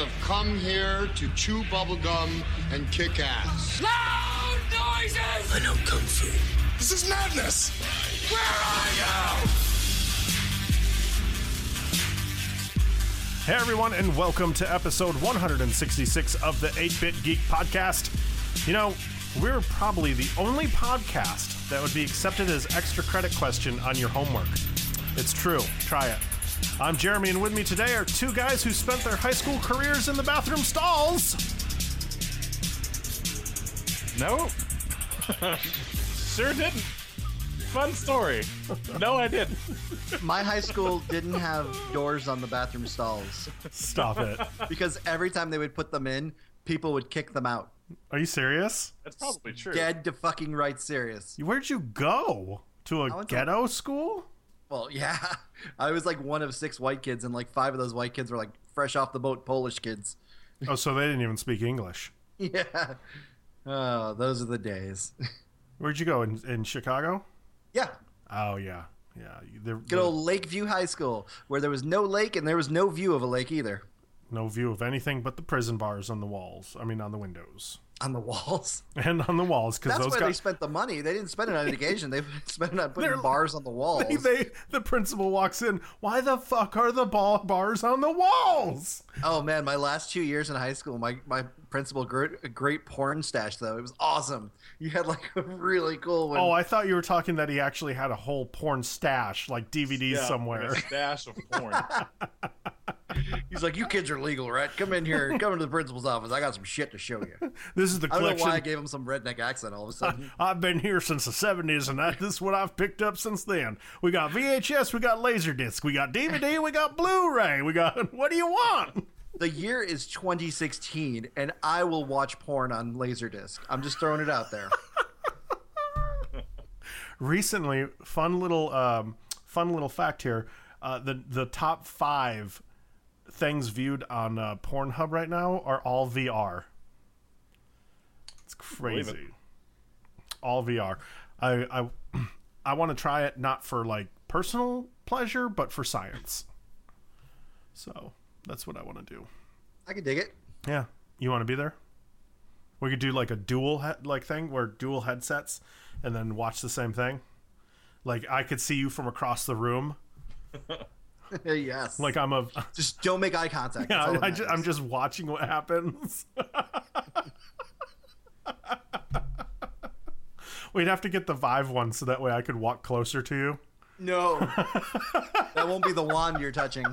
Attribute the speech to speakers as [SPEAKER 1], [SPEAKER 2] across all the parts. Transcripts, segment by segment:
[SPEAKER 1] have come here to chew bubblegum and kick ass.
[SPEAKER 2] Loud noises!
[SPEAKER 3] I know Kung Fu.
[SPEAKER 1] This is madness!
[SPEAKER 2] Where are you?
[SPEAKER 4] Hey everyone, and welcome to episode 166 of the 8-Bit Geek Podcast. You know, we're probably the only podcast that would be accepted as extra credit question on your homework. It's true. Try it. I'm Jeremy, and with me today are two guys who spent their high school careers in the bathroom stalls.
[SPEAKER 5] No. Sure didn't. Fun story. No, I didn't.
[SPEAKER 6] My high school didn't have doors on the bathroom stalls
[SPEAKER 4] Stop it.
[SPEAKER 6] because every time they would put them in, people would kick them out.
[SPEAKER 4] Are you serious?
[SPEAKER 5] That's probably true.
[SPEAKER 6] Dead to fucking right serious.
[SPEAKER 4] Where'd you go? To a
[SPEAKER 6] went to-
[SPEAKER 4] ghetto school?
[SPEAKER 6] Well, yeah. I was like one of 6 white kids, and like 5 of those white kids were like fresh off the boat Polish kids.
[SPEAKER 4] Oh, so they didn't even speak English.
[SPEAKER 6] Yeah. Oh, those are the days.
[SPEAKER 4] Where'd you go? In Chicago?
[SPEAKER 6] Yeah.
[SPEAKER 4] Oh, yeah. Yeah.
[SPEAKER 6] Good old Lakeview High School, where there was no lake and there was no view of a lake either.
[SPEAKER 4] No view of anything but the prison bars on the walls. I mean, on the windows.
[SPEAKER 6] On the walls.
[SPEAKER 4] And on the walls.
[SPEAKER 6] That's
[SPEAKER 4] those
[SPEAKER 6] where
[SPEAKER 4] guys,
[SPEAKER 6] they spent the money. They didn't spend it on education. They spent it on putting
[SPEAKER 4] They're-
[SPEAKER 6] bars on the walls.
[SPEAKER 4] the principal walks in. Why the fuck are the bars on the walls?
[SPEAKER 6] Oh man, my last 2 years in high school, my principal grew a great porn stash though. It was awesome. You had like a really cool one.
[SPEAKER 4] Oh, I thought you were talking that he actually had a whole porn stash, like DVDs
[SPEAKER 5] Yeah,
[SPEAKER 4] somewhere.
[SPEAKER 5] A stash of porn.
[SPEAKER 6] He's like, "You kids are legal, right? Come in here. Come into the principal's office. I got some shit to show you."
[SPEAKER 4] This is the
[SPEAKER 6] I don't know
[SPEAKER 4] collection.
[SPEAKER 6] why I gave him some redneck accent all of a sudden.
[SPEAKER 4] I've been here since the 70s, and this is what I've picked up since then. We got VHS, we got Laserdisc, we got DVD, we got Blu-ray, we got... What do you want?
[SPEAKER 6] The year is 2016, and I will watch porn on Laserdisc. I'm just throwing it out there.
[SPEAKER 4] Recently, fun little fact here. The top 5 things viewed on Pornhub right now are all VR. It's crazy. All VR. I want to try it not for like personal pleasure, but for science. So that's what I want to do.
[SPEAKER 6] I can dig it.
[SPEAKER 4] Yeah, you want to be there? We could do like a dual thing where dual headsets, and then watch the same thing. Like I could see you from across the room.
[SPEAKER 6] Yes.
[SPEAKER 4] Like I'm a.
[SPEAKER 6] Just don't make eye contact.
[SPEAKER 4] Yeah,
[SPEAKER 6] That's all that matters.
[SPEAKER 4] I'm just watching what happens. We'd have to get the Vive one so that way I could walk closer to you.
[SPEAKER 6] No. That won't be the wand you're touching.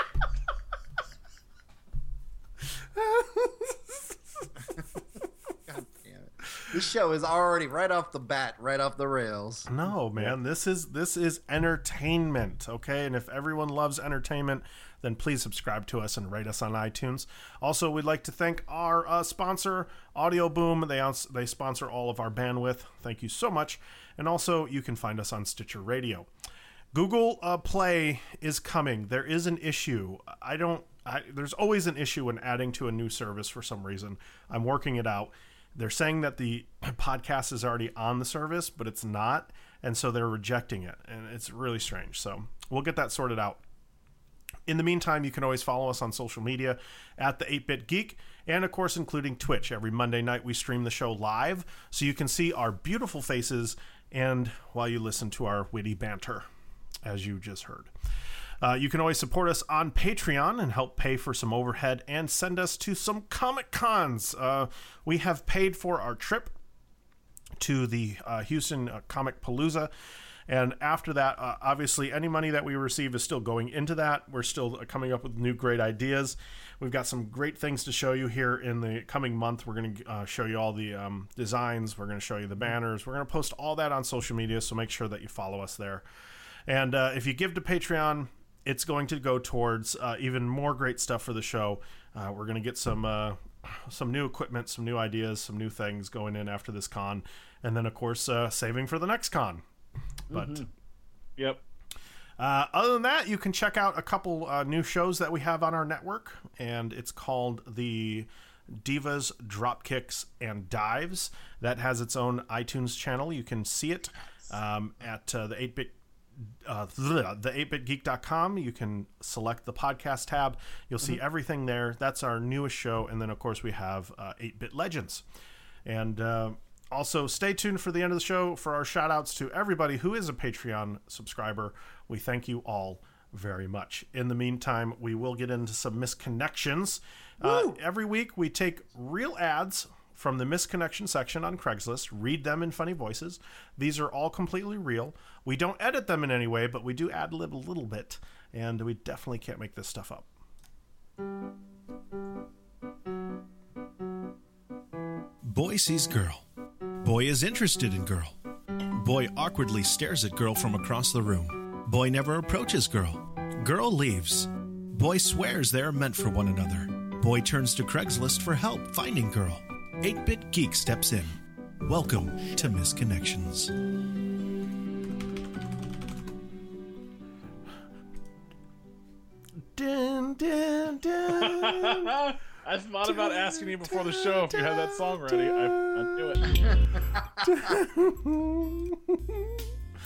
[SPEAKER 6] God damn it. This show is already right off the bat, right off the rails.
[SPEAKER 4] No, man, this is entertainment, okay? And if everyone loves entertainment, then please subscribe to us and rate us on iTunes. Also, we'd like to thank our sponsor, Audio Boom. They sponsor all of our bandwidth. Thank you so much. And also, you can find us on Stitcher Radio. Google Play is coming. There is an issue. There's always an issue when adding to a new service for some reason. I'm working it out. They're saying that the podcast is already on the service, but it's not, and so they're rejecting it, and it's really strange. So we'll get that sorted out. In the meantime, you can always follow us on social media at the 8-Bit Geek, and of course, including Twitch. Every Monday night, we stream the show live, so you can see our beautiful faces, and while you listen to our witty banter, as you just heard. You can always support us on Patreon and help pay for some overhead and send us to some Comic Cons. We have paid for our trip to the Houston Comic Palooza. And after that, obviously, any money that we receive is still going into that. We're still coming up with new great ideas. We've got some great things to show you here in the coming month. We're going to show you all the designs. We're going to show you the banners. We're going to post all that on social media, so make sure that you follow us there. And if you give to Patreon, it's going to go towards even more great stuff for the show. We're going to get some new equipment, some new ideas, some new things going in after this con. And then, of course, saving for the next con. But
[SPEAKER 5] Yep.
[SPEAKER 4] other than that, you can check out a couple new shows that we have on our network. And it's called the Divas, Dropkicks, and Dives. That has its own iTunes channel. You can see it at the 8-Bit the8bitgeek.com. You can select the podcast tab. You'll see everything there. That's our newest show. And then, of course, we have 8-Bit Legends. And also, stay tuned for the end of the show for our shout-outs to everybody who is a Patreon subscriber. We thank you all very much. In the meantime, we will get into some misconnections. Every week, we take real ads from the misconnection section on Craigslist, read them in funny voices. These are all completely real. We don't edit them in any way, but we do ad-lib a little bit, and we definitely can't make this stuff up.
[SPEAKER 3] Boy sees girl. Boy is interested in girl. Boy awkwardly stares at girl from across the room. Boy never approaches girl. Girl leaves. Boy swears they are meant for one another. Boy turns to Craigslist for help finding girl. 8-Bit Geek steps in. Welcome to Misconnections.
[SPEAKER 4] Dun, dun, dun.
[SPEAKER 5] I thought about asking you before the show if you had that song ready. I knew it.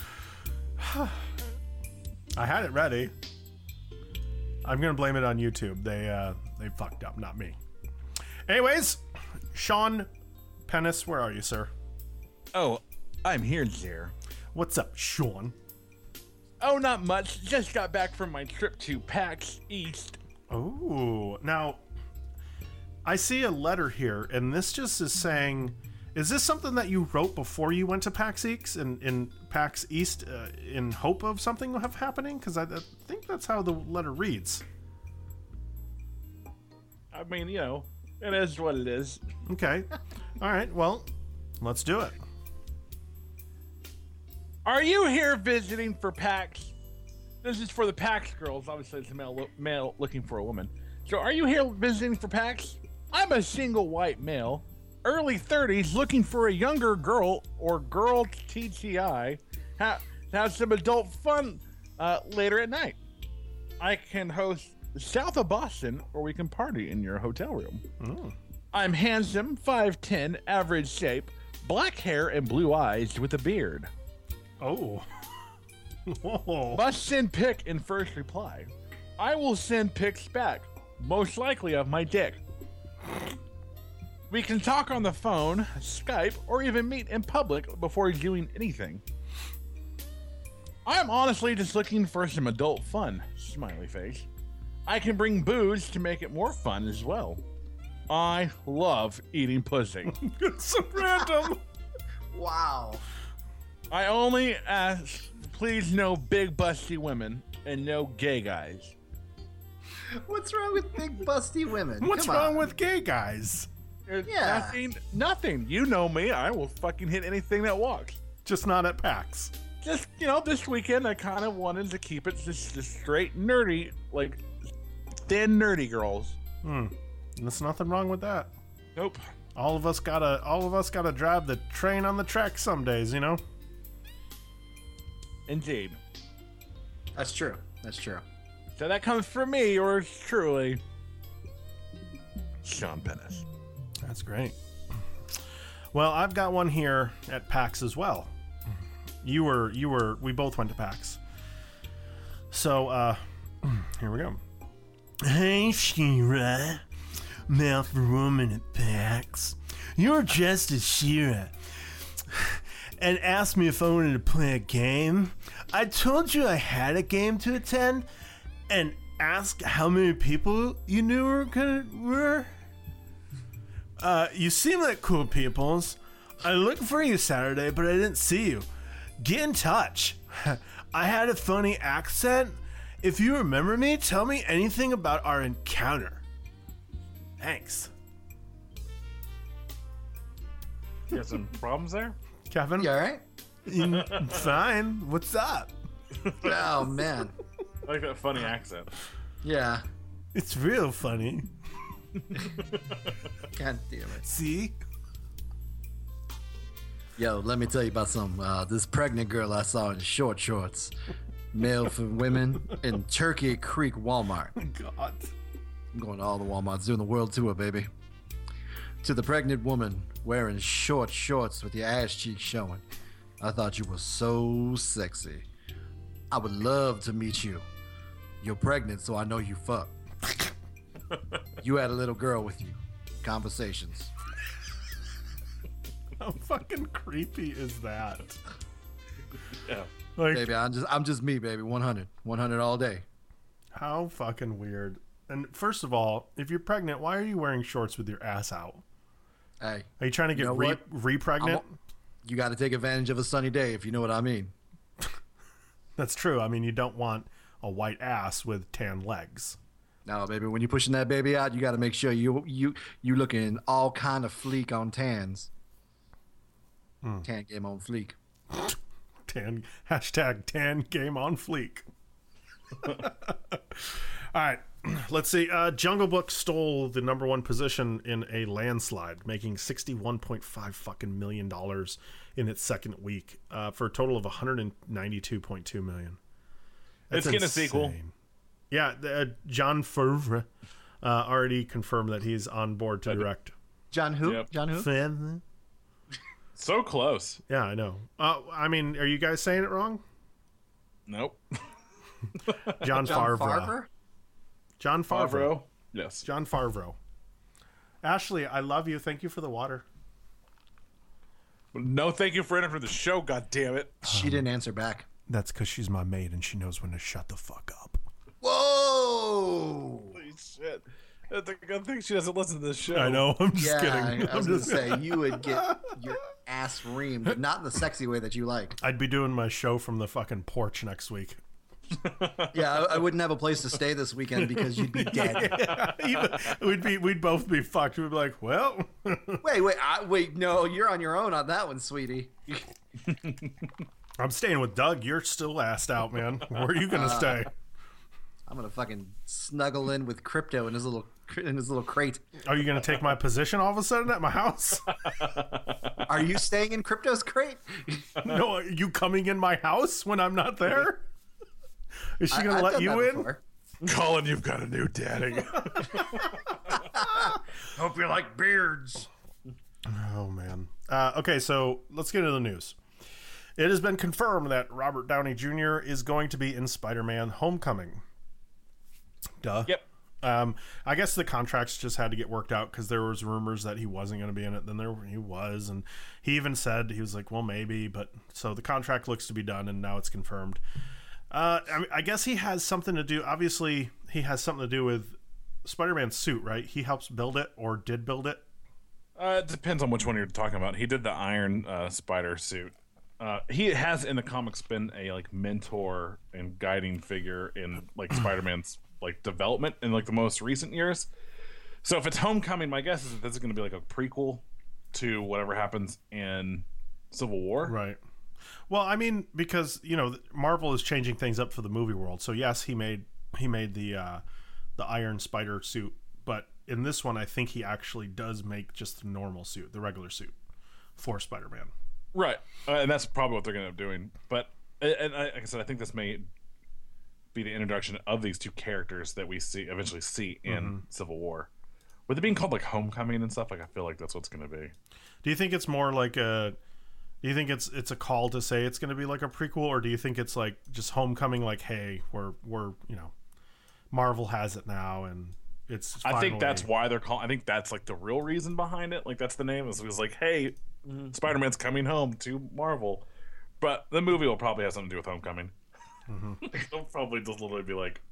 [SPEAKER 4] I had it ready. I'm gonna blame it on YouTube. They fucked up, not me. Anyways, Sean Pennis, where are you, sir?
[SPEAKER 5] Oh, I'm here, dear.
[SPEAKER 4] What's up, Sean?
[SPEAKER 5] Oh, not much. Just got back from my trip to PAX East.
[SPEAKER 4] Oh, now I see a letter here, and this just is saying, is this something that you wrote before you went to PAX East in PAX East in hope of something happening? Because I think that's how the letter reads.
[SPEAKER 5] I mean, you know, it is what it is.
[SPEAKER 4] Okay. All right. Well, let's do it.
[SPEAKER 5] Are you here visiting for PAX? This is for the PAX girls. Obviously, it's a male looking for a woman. So, are you here visiting for PAX? I'm a single white male, early 30s, looking for a younger girl or girl TTI to have some adult fun later at night. I can host south of Boston, or we can party in your hotel room. I'm handsome, 5'10", average shape, black hair and blue eyes with a beard.
[SPEAKER 4] Oh. Whoa.
[SPEAKER 5] Must send pic in first reply. I will send pics back, most likely of my dick. We can talk on the phone, Skype, or even meet in public before doing anything. I'm honestly just looking for some adult fun, smiley face. I can bring booze to make it more fun as well. I love eating pussy.
[SPEAKER 4] It's so random.
[SPEAKER 6] Wow.
[SPEAKER 5] I only ask, please no big busty women and no gay guys.
[SPEAKER 6] What's wrong with big busty women?
[SPEAKER 4] What's
[SPEAKER 6] Come
[SPEAKER 4] wrong
[SPEAKER 6] on.
[SPEAKER 4] with gay guys?
[SPEAKER 6] Yeah.
[SPEAKER 5] Nothing. You know me. I will fucking hit anything that walks.
[SPEAKER 4] Just not at PAX.
[SPEAKER 5] Just, you know, this weekend I kind of wanted to keep it just straight nerdy, like thin nerdy girls.
[SPEAKER 4] There's nothing wrong with that.
[SPEAKER 5] Nope.
[SPEAKER 4] All of us gotta drive the train on the track some days, you know?
[SPEAKER 5] Indeed.
[SPEAKER 6] That's true. That's true.
[SPEAKER 5] So that comes from me, yours truly, Sean Pennis.
[SPEAKER 4] That's great. Well, I've got one here at PAX as well. We both went to PAX. So, here we go. Hey, Shira. Male for woman at PAX. You're dressed as Shira. And asked me if I wanted to play a game. I told you I had a game to attend and asked how many people you knew were. You seem like cool peoples. I looked for you Saturday, but I didn't see you. Get in touch. I had a funny accent. If you remember me, tell me anything about our encounter. Thanks.
[SPEAKER 5] You got some problems there?
[SPEAKER 4] Kevin?
[SPEAKER 6] You all right?
[SPEAKER 4] Fine. What's up?
[SPEAKER 6] Oh, man.
[SPEAKER 5] I like that funny accent.
[SPEAKER 6] Yeah.
[SPEAKER 4] It's real funny.
[SPEAKER 6] God damn it.
[SPEAKER 4] See?
[SPEAKER 6] Yo, let me tell you about this pregnant girl I saw in short shorts. Male for women in Turkey Creek Walmart.
[SPEAKER 4] God.
[SPEAKER 6] I'm going to all the Walmarts doing the world tour, baby. To the pregnant woman wearing short shorts with your ass cheeks showing. I thought you were so sexy. I would love to meet you. You're pregnant, so I know you fuck. You had a little girl with you. Conversations.
[SPEAKER 4] How fucking creepy is that?
[SPEAKER 5] Yeah.
[SPEAKER 4] Like,
[SPEAKER 6] Baby, I'm just me, baby. 100 all day.
[SPEAKER 4] how fucking weird. And first of all, if you're pregnant, why are you wearing shorts with your ass out?
[SPEAKER 6] Hey,
[SPEAKER 4] Are you trying to get
[SPEAKER 6] know what?
[SPEAKER 4] re-pregnant?
[SPEAKER 6] you got to take advantage of a sunny day, if you know what I mean.
[SPEAKER 4] That's true. I mean, you don't want a white ass with tan legs.
[SPEAKER 6] No, baby, when you're pushing that baby out, you got to make sure you looking all kind of fleek on tans. Tan game on fleek.
[SPEAKER 4] Tan game on fleek. All right, let's see. Jungle Book stole the number one position in a landslide, making $61.5 fucking million in its second week, for a total of $192.2 million.
[SPEAKER 5] It's getting a sequel.
[SPEAKER 4] insane. Yeah, John Favreau already confirmed that he's on board to direct.
[SPEAKER 6] John who?
[SPEAKER 5] Yep.
[SPEAKER 6] John who?
[SPEAKER 5] So close.
[SPEAKER 4] Yeah, I know. I mean, are you guys saying it wrong?
[SPEAKER 5] Nope.
[SPEAKER 4] John Favreau.
[SPEAKER 6] Farver?
[SPEAKER 4] John Favreau.
[SPEAKER 5] Favreau. Yes.
[SPEAKER 4] John Favreau. Ashley, I love you. Thank you for the water.
[SPEAKER 5] No, thank you for entering the show. God damn it.
[SPEAKER 6] She didn't answer back.
[SPEAKER 4] That's because she's my maid and she knows when to shut the fuck up.
[SPEAKER 6] Whoa!
[SPEAKER 5] Holy shit. That's a good thing she doesn't listen to this show.
[SPEAKER 4] I know. I'm just
[SPEAKER 6] Yeah,
[SPEAKER 4] kidding.
[SPEAKER 6] I was
[SPEAKER 4] I'm
[SPEAKER 6] gonna
[SPEAKER 4] just-
[SPEAKER 6] say you would get your ass reamed, but not in the sexy way that you like.
[SPEAKER 4] I'd be doing my show from the fucking porch next week.
[SPEAKER 6] Yeah, I wouldn't have a place to stay this weekend because you'd be dead.
[SPEAKER 4] We'd both be fucked. We'd be like, well,
[SPEAKER 6] Wait, no, you're on your own on that one, sweetie.
[SPEAKER 4] I'm staying with Doug. You're still assed out, man. Where are you gonna stay?
[SPEAKER 6] I'm gonna fucking snuggle in with Crypto in his little crate.
[SPEAKER 4] Are you gonna take my position all of a sudden at my house?
[SPEAKER 6] Are you staying in Crypto's crate?
[SPEAKER 4] No, are you coming in my house when I'm not there? Is she gonna
[SPEAKER 6] I've
[SPEAKER 4] let
[SPEAKER 6] done
[SPEAKER 4] you
[SPEAKER 6] that
[SPEAKER 4] in?
[SPEAKER 6] before.
[SPEAKER 5] Colin, you've got a new daddy.
[SPEAKER 6] Hope you like beards.
[SPEAKER 4] Oh man. Okay, so let's get into the news. It has been confirmed that Robert Downey Jr. is going to be in Spider-Man: Homecoming. Duh.
[SPEAKER 5] Yep.
[SPEAKER 4] I guess the contracts just had to get worked out because there was rumors that he wasn't going to be in it. Then he was, and he even said he was like, "Well, maybe." But so the contract looks to be done, and now it's confirmed. I guess he has something to do. Obviously, he has something to do with Spider-Man's suit, right? He helps build it or did build it.
[SPEAKER 5] It depends on which one you're talking about. He did the Iron Spider suit. He has in the comics been a like mentor and guiding figure in like Spider-Man's like development in like the most recent years. So if it's Homecoming, my guess is that this is going to be like a prequel to whatever happens in Civil War.
[SPEAKER 4] Right. Well, I mean, because Marvel is changing things up for the movie world. So yes, he made the Iron Spider suit, but in this one, I think he actually does make just the normal suit, the regular suit, for Spider-Man.
[SPEAKER 5] Right, and that's probably what they're going to end up doing. But and like I said, I think this may be the introduction of these two characters that we eventually see in Civil War. With it being called like Homecoming and stuff, like I feel like that's what it's going to be.
[SPEAKER 4] Do you think it's more like a? Do you think it's a call to say it's going to be like a prequel, or do you think it's like just Homecoming? Like, hey, we're Marvel has it now, and it's.
[SPEAKER 5] I think
[SPEAKER 4] finally-
[SPEAKER 5] that's why they're calling. I think that's like the real reason behind it. Like that's the name. It was like, hey, Spider-Man's coming home to Marvel, but the movie will probably have something to do with Homecoming. They'll probably just literally be like,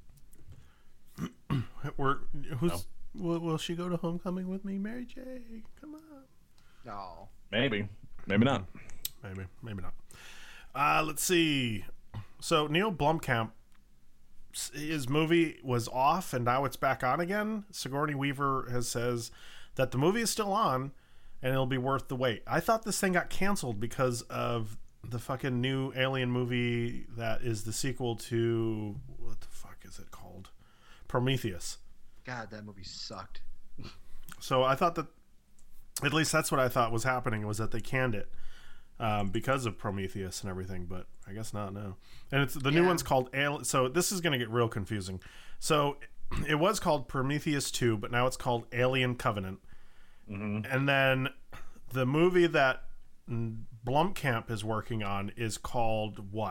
[SPEAKER 4] Will she go to Homecoming with me, Mary J? Come on.
[SPEAKER 6] No.
[SPEAKER 5] maybe not.
[SPEAKER 4] Maybe not. Let's see. So Neil Blomkamp, his movie was off and now it's back on again. Sigourney Weaver says that the movie is still on and it'll be worth the wait. I thought this thing got canceled because of the fucking new Alien movie that is the sequel to, what the fuck is it called? Prometheus.
[SPEAKER 6] God, that movie sucked.
[SPEAKER 4] So I thought that, at least that's what I thought was happening, was that they canned it because of Prometheus and everything, but I guess not, no. And it's the new one's called Alien. So this is going to get real confusing. So it was called Prometheus 2, but now it's called Alien Covenant. And then the movie that Blomkamp is working on is called what?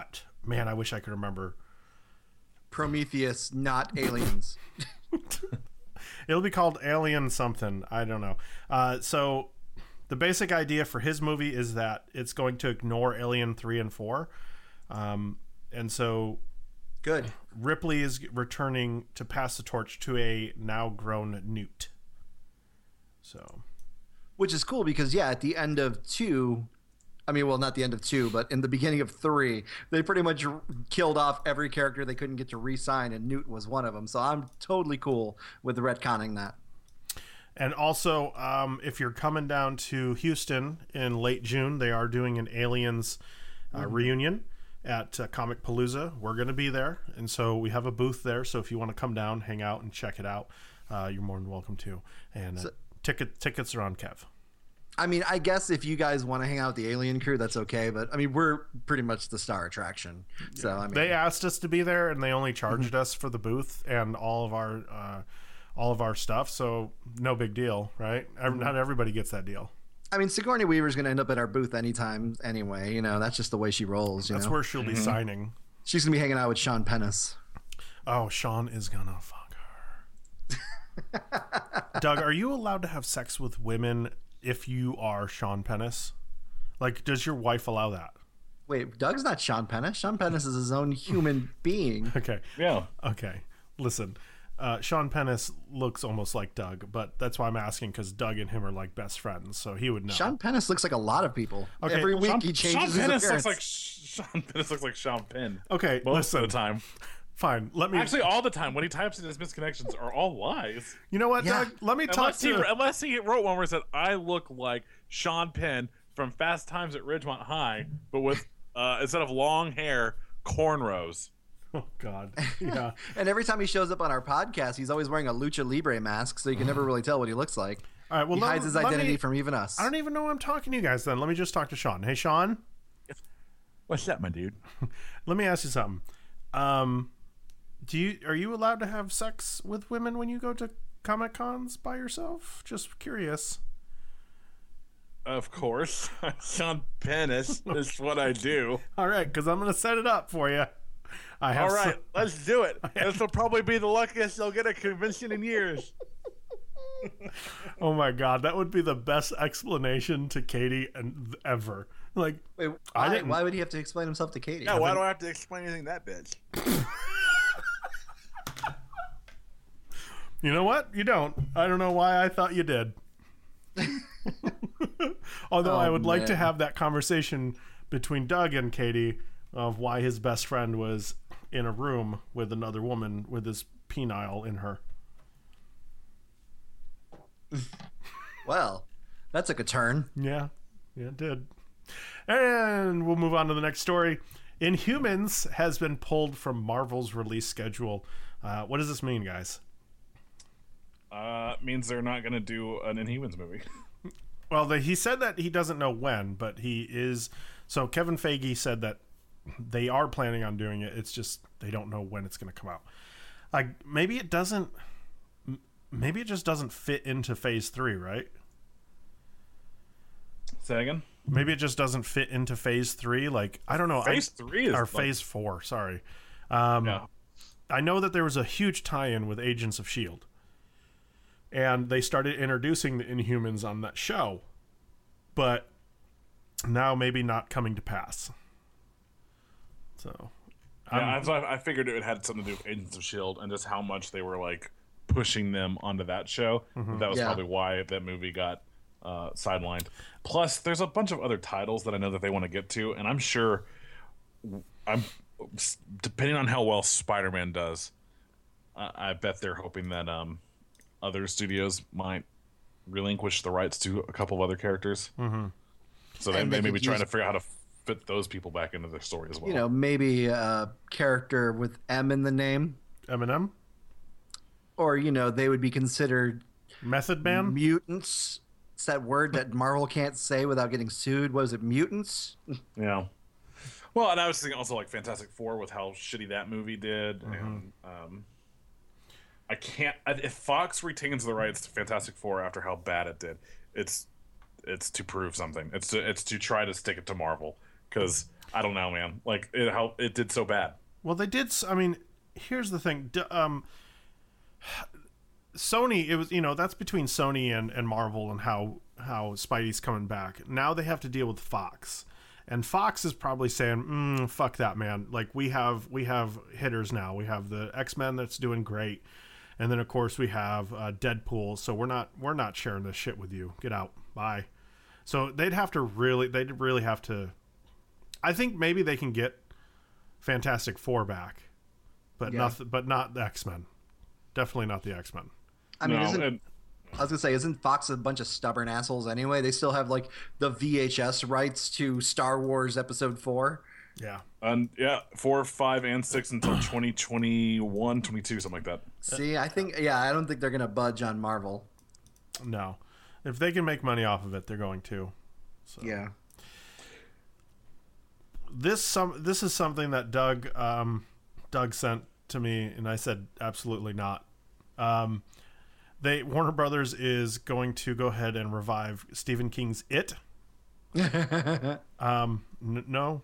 [SPEAKER 4] Man, I wish I could remember.
[SPEAKER 6] Prometheus, not aliens.
[SPEAKER 4] It'll be called Alien something. I don't know. So the basic idea for his movie is that it's going to ignore Alien 3 and 4. And so
[SPEAKER 6] Good.
[SPEAKER 4] Ripley is returning to pass the torch to a now grown Newt. So,
[SPEAKER 6] Which is cool because, yeah, at the end of 2, I mean, well, not the end of 2, but in the beginning of 3, they pretty much killed off every character they couldn't get to re-sign, and Newt was one of them. So I'm totally cool with retconning that.
[SPEAKER 4] and also, if you're coming down to Houston in late June, they are doing an Aliens reunion at Comic Palooza. We're going to be there, and so we have a booth there. So if you want to come down, hang out, and check it out, you're more than welcome to. And tickets are on Kev.
[SPEAKER 6] I mean, I guess if you guys want to hang out with the Alien crew, that's okay. But I mean, we're pretty much the star attraction. So I mean,
[SPEAKER 4] They asked us to be there, and they only charged us for the booth and all of our stuff. So no big deal, right? Not everybody gets that deal.
[SPEAKER 6] I mean, Sigourney Weaver's going to end up at our booth anytime anyway. You know, that's just the way she rolls.
[SPEAKER 4] That's where she'll be signing.
[SPEAKER 6] She's going to be hanging out with Sean Pennis.
[SPEAKER 4] Oh, Sean is gonna fuck her. Doug, are you allowed to have sex with women if you are Sean Pennis? Like, does your wife allow that?
[SPEAKER 6] Wait, Doug's not Sean Pennis. Sean Pennis is his own human being.
[SPEAKER 4] Okay.
[SPEAKER 5] Yeah.
[SPEAKER 4] Okay. Listen, Sean Pennis looks almost like Doug, but that's why I'm asking, because Doug and him are like best friends, so he would know.
[SPEAKER 6] Sean Pennis looks like a lot of people.
[SPEAKER 4] Okay.
[SPEAKER 6] Every week
[SPEAKER 5] Sean,
[SPEAKER 6] he changes
[SPEAKER 5] Sean
[SPEAKER 6] his
[SPEAKER 5] Pennis
[SPEAKER 6] appearance.
[SPEAKER 5] looks like Sean Pennis looks like Sean Penn.
[SPEAKER 4] Okay,
[SPEAKER 5] Most
[SPEAKER 4] listen.
[SPEAKER 5] of the time.
[SPEAKER 4] Fine. Let me.
[SPEAKER 5] Actually, all the time. When he types in his misconnections are all lies.
[SPEAKER 4] You know what,
[SPEAKER 6] Yeah.
[SPEAKER 4] Doug? Let me talk
[SPEAKER 5] Unless he wrote one where he said, "I look like Sean Penn from Fast Times at Ridgemont High, but with instead of long hair, cornrows."
[SPEAKER 4] Oh God. Yeah.
[SPEAKER 6] And every time he shows up on our podcast, he's always wearing a Lucha Libre mask, so you can never really tell what he looks like.
[SPEAKER 4] All right. Well,
[SPEAKER 6] He hides his identity from even us.
[SPEAKER 4] I don't even know I'm talking to you guys. Then let me just talk to Sean. Hey, Sean.
[SPEAKER 5] What's that, my dude?
[SPEAKER 4] Let me ask you something. Are you allowed to have sex with women when you go to Comic Cons by yourself? Just curious.
[SPEAKER 5] Of course, Sean Pennis is what I do.
[SPEAKER 4] All right, because I'm gonna set it up for you. I have
[SPEAKER 5] All right, let's do it. This will probably be the luckiest you'll get a convention in years.
[SPEAKER 4] Oh my God, that would be the best explanation to Katie and ever. Like,
[SPEAKER 6] Wait, why would he have to explain himself to Katie?
[SPEAKER 5] Yeah, why do I have to explain anything to that bitch?
[SPEAKER 4] you know what? You don't. I don't know why I thought you did. Although I would like to have that conversation between Doug and Katie of why his best friend was in a room with another woman with his penile in her.
[SPEAKER 6] Well, that took a turn.
[SPEAKER 4] Yeah, it did. And we'll move on to the next story. Inhumans has been pulled from Marvel's release schedule. What does this mean, guys?
[SPEAKER 5] Means they're not going to do an Inhumans movie.
[SPEAKER 4] Well, he said that he doesn't know when, but he is. So Kevin Feige said that they are planning on doing it. It's just they don't know when it's going to come out. Like maybe it doesn't. Maybe it just doesn't fit into Phase 3, right?
[SPEAKER 5] Say again?
[SPEAKER 4] Maybe it just doesn't fit into Phase 3. Like I don't know.
[SPEAKER 5] Phase 3 is
[SPEAKER 4] Phase 4. Sorry.
[SPEAKER 5] Yeah.
[SPEAKER 4] I know that there was a huge tie-in with Agents of S.H.I.E.L.D. And they started introducing the Inhumans on that show. But now maybe not coming to pass. So,
[SPEAKER 5] Yeah, I figured it had something to do with Agents of S.H.I.E.L.D. and just how much they were like pushing them onto that show. That was probably why that movie got sidelined. Plus, there's a bunch of other titles that I know that they want to get to, and I'm sure, depending on how well Spider-Man does, I bet they're hoping that other studios might relinquish the rights to a couple of other characters. So they may be trying to figure out how to fit those people back into their story as well.
[SPEAKER 6] You know, maybe a character with M in the name.
[SPEAKER 4] Eminem?
[SPEAKER 6] Or, you know, they would be considered
[SPEAKER 4] Method Man?
[SPEAKER 6] mutants. It's that word that Marvel can't say without getting sued. What is it, mutants?
[SPEAKER 5] Yeah. Well, and I was thinking also like Fantastic Four with how shitty that movie did. And I can't... If Fox retains the rights to Fantastic Four after how bad it did, it's to prove something. It's to try to stick it to Marvel. Because
[SPEAKER 7] I don't know, man. Like how it did so bad.
[SPEAKER 4] Well, they did. I mean, here's the thing. Sony, it was, that's between Sony and Marvel and how Spidey's coming back. Now they have to deal with Fox. And Fox is probably saying, fuck that, man. Like, we have hitters now. We have the X-Men that's doing great. And then, of course, we have Deadpool. So we're not sharing this shit with you. Get out. Bye. So they'd really have to. I think maybe they can get Fantastic Four back, but not the X-Men. Definitely not the X-Men.
[SPEAKER 6] I mean, I was gonna say, isn't Fox a bunch of stubborn assholes anyway? They still have like the VHS rights to Star Wars Episode 4.
[SPEAKER 4] Yeah.
[SPEAKER 7] 4, 5, and 6 until 2021, 22, something like that.
[SPEAKER 6] See, I don't think they're gonna budge on Marvel.
[SPEAKER 4] No. If they can make money off of it, they're going to. So.
[SPEAKER 6] Yeah.
[SPEAKER 4] This is something that Doug sent to me, and I said absolutely not. Warner Brothers is going to go ahead and revive Stephen King's It. No. No.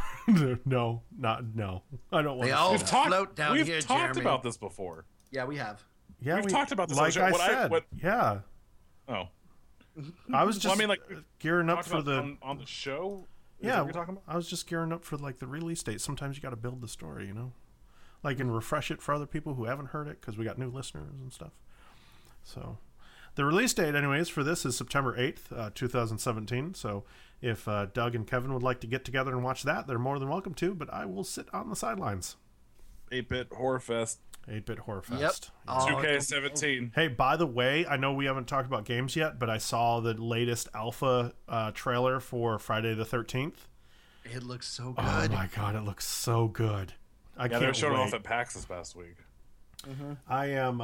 [SPEAKER 4] I don't want
[SPEAKER 6] They
[SPEAKER 4] to.
[SPEAKER 6] all
[SPEAKER 7] We've
[SPEAKER 6] float down here,
[SPEAKER 7] We've talked
[SPEAKER 6] Jeremy.
[SPEAKER 7] about this before.
[SPEAKER 6] Yeah, we have.
[SPEAKER 4] Yeah,
[SPEAKER 7] We've talked about this.
[SPEAKER 4] Like
[SPEAKER 7] on the
[SPEAKER 4] I
[SPEAKER 7] show.
[SPEAKER 4] said. Yeah.
[SPEAKER 7] Oh.
[SPEAKER 4] I was just gearing up
[SPEAKER 7] Talked
[SPEAKER 4] for
[SPEAKER 7] about
[SPEAKER 4] the
[SPEAKER 7] on the show. Is that
[SPEAKER 4] yeah.
[SPEAKER 7] what you're talking about?
[SPEAKER 4] I was just gearing up for like the release date. Sometimes you got to build the story, like and refresh it for other people who haven't heard it because we got new listeners and stuff. So, the release date, anyways, for this is September 8th, 2017. So, if Doug and Kevin would like to get together and watch that, they're more than welcome to. But I will sit on the sidelines.
[SPEAKER 7] 8-bit Horror Fest.
[SPEAKER 4] 8-bit Horror
[SPEAKER 6] Yep.
[SPEAKER 4] Fest.
[SPEAKER 7] 2K17.
[SPEAKER 4] Hey, by the way, I know we haven't talked about games yet, but I saw the latest alpha trailer for Friday the 13th.
[SPEAKER 6] It looks so good.
[SPEAKER 4] Oh my god, it looks so good. I
[SPEAKER 7] They were
[SPEAKER 4] can't
[SPEAKER 7] showing it
[SPEAKER 4] wait.
[SPEAKER 7] off at PAX this past week.
[SPEAKER 4] I am.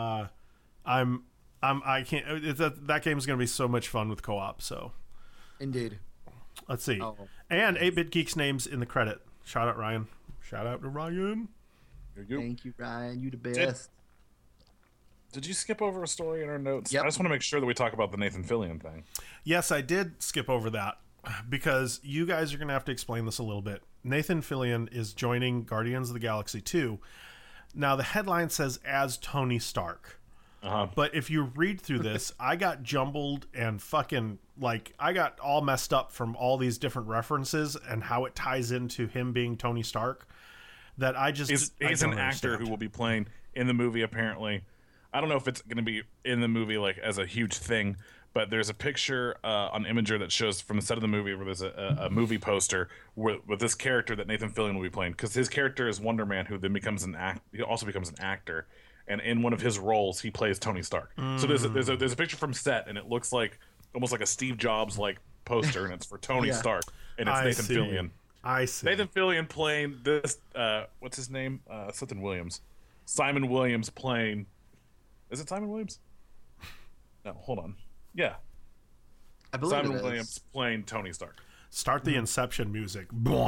[SPEAKER 4] I can't. That game's going to be so much fun with co-op. So
[SPEAKER 6] Indeed.
[SPEAKER 4] let's see.
[SPEAKER 6] Oh.
[SPEAKER 4] And 8-Bit Geeks names in the credit. Shout out Ryan. Shout out to Ryan.
[SPEAKER 6] Thank you, Ryan. You the best.
[SPEAKER 7] Did you skip over a story in our notes?
[SPEAKER 6] Yep.
[SPEAKER 7] I just want to make sure that we talk about the Nathan Fillion thing.
[SPEAKER 4] Yes, I did skip over that because you guys are going to have to explain this a little bit. Nathan Fillion is joining Guardians of the Galaxy 2. Now, the headline says as Tony Stark. But if you read through this, I got jumbled and fucking, I got all messed up from all these different references and how it ties into him being Tony Stark that I just...
[SPEAKER 7] He's an actor who will be playing in the movie, apparently. I don't know if it's going to be in the movie, as a huge thing, but there's a picture on Imager that shows from the set of the movie where there's a movie poster with this character that Nathan Fillion will be playing, because his character is Wonder Man, who then becomes he also becomes an actor. And in one of his roles, he plays Tony Stark. So there's a picture from set, and it looks like almost like a Steve Jobs poster, and it's for Tony Stark, and it's Nathan Fillion.
[SPEAKER 4] I see.
[SPEAKER 7] Nathan Fillion playing this. What's his name? Something Williams. Simon Williams playing. Is it Simon Williams? No, hold on. Yeah,
[SPEAKER 6] I believe
[SPEAKER 7] Simon
[SPEAKER 6] it is.
[SPEAKER 7] Williams playing Tony Stark.
[SPEAKER 4] Start the Inception music.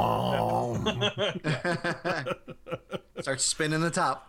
[SPEAKER 6] Start spinning the top.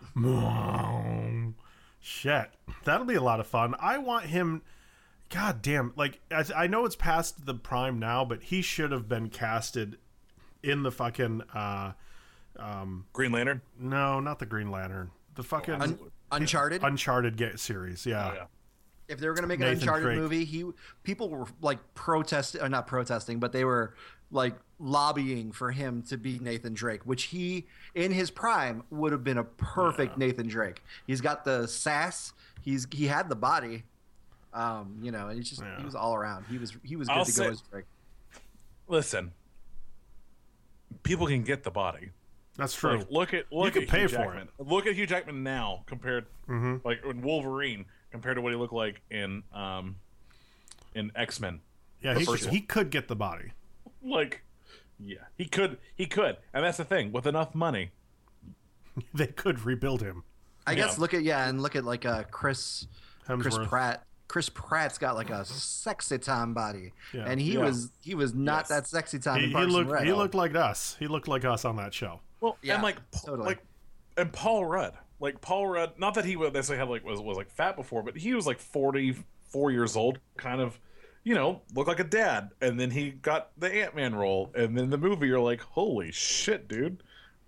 [SPEAKER 4] Shit. That'll be a lot of fun. I want him... God damn. I know it's past the prime now, but he should have been casted in the fucking...
[SPEAKER 7] Green Lantern?
[SPEAKER 4] No, not the Green Lantern. The fucking...
[SPEAKER 6] Uncharted?
[SPEAKER 4] Uncharted series, yeah.
[SPEAKER 7] Oh, yeah.
[SPEAKER 6] If they were going to make an
[SPEAKER 4] Nathan
[SPEAKER 6] Uncharted
[SPEAKER 4] Drake.
[SPEAKER 6] movie, people were not protesting, but they were lobbying for him to be Nathan Drake, which he, in his prime, would have been a perfect Nathan Drake. He's got the sass. He had the body. And it's just he was all around. He was good
[SPEAKER 7] I'll
[SPEAKER 6] to
[SPEAKER 7] say-
[SPEAKER 6] go as Drake.
[SPEAKER 7] Listen, people can get the body.
[SPEAKER 4] That's true.
[SPEAKER 7] Look at
[SPEAKER 4] can pay
[SPEAKER 7] Hugh
[SPEAKER 4] for
[SPEAKER 7] Jackman. Look at Hugh Jackman now compared, in Wolverine compared to what he looked like in X-Men.
[SPEAKER 4] Yeah,
[SPEAKER 7] The first
[SPEAKER 4] he could get the body.
[SPEAKER 7] Yeah, he could, and that's the thing. With enough money,
[SPEAKER 4] They could rebuild him.
[SPEAKER 6] I guess look at Chris
[SPEAKER 4] Hemsworth.
[SPEAKER 6] Pratt. Chris Pratt's got a sexy time body,
[SPEAKER 4] Yeah.
[SPEAKER 6] and he was not that sexy time. in Parks and Rec.
[SPEAKER 4] He looked like us. He looked like us on that show.
[SPEAKER 7] well,
[SPEAKER 6] Yeah,
[SPEAKER 7] and
[SPEAKER 6] totally.
[SPEAKER 7] and Paul Rudd, not that he would necessarily have was fat before, but he was 44 years old, kind of, look like a dad, and then he got the Ant-Man role, and then the movie you're like, holy shit, dude.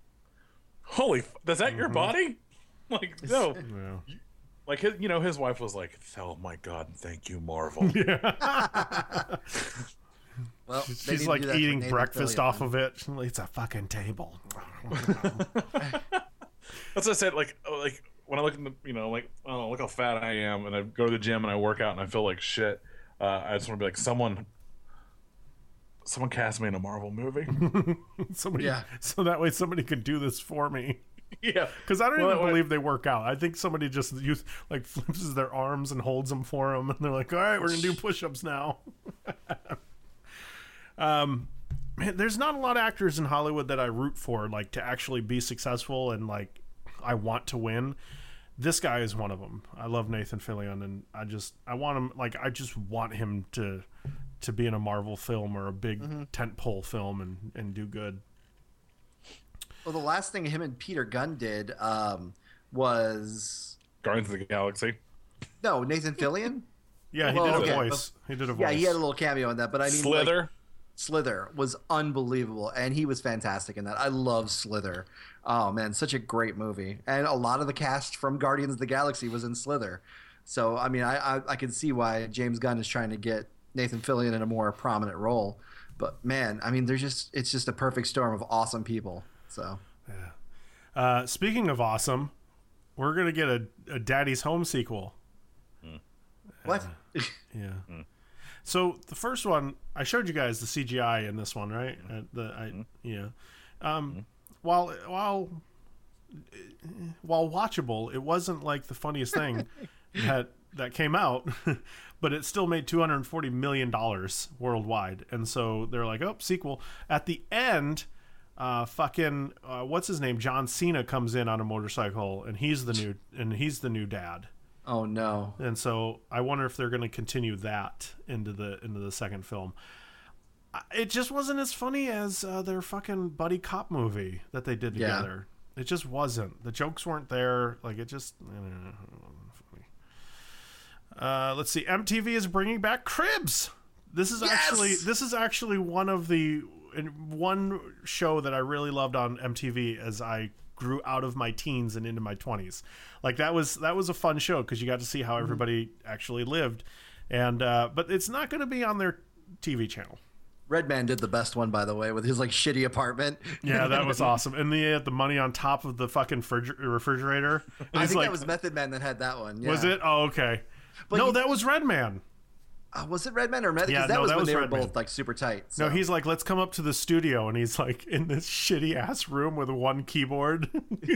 [SPEAKER 7] Is that your body? Like, no.
[SPEAKER 4] Yeah.
[SPEAKER 7] Like, his wife was like, oh my God, thank you, Marvel.
[SPEAKER 6] Well,
[SPEAKER 4] She's like eating breakfast off of it. It's a fucking table.
[SPEAKER 7] That's what I said. Like when I look in the, like, oh, look how fat I am, and I go to the gym and I work out and I feel like shit. I just want to be like, someone cast me in a Marvel movie.
[SPEAKER 4] So that way somebody can do this for me.
[SPEAKER 7] Yeah,
[SPEAKER 4] because I don't even believe they work out. I think somebody just flips their arms and holds them for them, and they're like, "All right, we're gonna do push-ups now." Man, there's not a lot of actors in Hollywood that I root for, like, to actually be successful and like I want to win. This guy is one of them. I love Nathan Fillion, and I want him. Like, I just want him to be in a Marvel film or a big tentpole film and do good.
[SPEAKER 6] Well, the last thing him and Peter Gunn did was
[SPEAKER 7] Guardians of the Galaxy.
[SPEAKER 6] No, Nathan Fillion.
[SPEAKER 4] Yeah, he did a voice. He did a voice.
[SPEAKER 6] Yeah, he had a little cameo in that. But I mean,
[SPEAKER 7] Slither.
[SPEAKER 6] Slither was unbelievable, and he was fantastic in that. I love Slither. Oh man, such a great movie, and a lot of the cast from Guardians of the Galaxy was in Slither. So I mean, I can see why James Gunn is trying to get Nathan Fillion in a more prominent role. But man, I mean, it's just a perfect storm of awesome people. So,
[SPEAKER 4] yeah. Speaking of awesome, we're gonna get a Daddy's Home sequel.
[SPEAKER 6] What?
[SPEAKER 4] Yeah. So the first one, I showed you guys the CGI in this one, right? While watchable, it wasn't like the funniest thing that came out, but it still made $240 million worldwide. And so they're like, oh, sequel. At the end, what's his name? John Cena comes in on a motorcycle, and he's the new dad.
[SPEAKER 6] Oh no!
[SPEAKER 4] And so I wonder if they're going to continue that into the second film. It just wasn't as funny as their fucking buddy cop movie that they did together. Yeah. It just wasn't. The jokes weren't there. Like, it just funny. Let's see. MTV is bringing back Cribs. This is actually one show that I really loved on MTV as I grew out of my teens and into my 20s. Like, that was a fun show because you got to see how everybody actually lived. And but it's not going to be on their TV channel.
[SPEAKER 6] Redman did the best one, by the way, with his like shitty apartment.
[SPEAKER 4] Yeah, that was awesome. And they had the money on top of the fucking refrigerator.
[SPEAKER 6] I think that was Method Man that had that one. Yeah.
[SPEAKER 4] Was it? Oh, okay. But that was Redman.
[SPEAKER 6] Was it Redman or Method? Because that was when they were both like super tight. So.
[SPEAKER 4] No, he's like, let's come up to the studio, and he's like in this shitty ass room with one keyboard.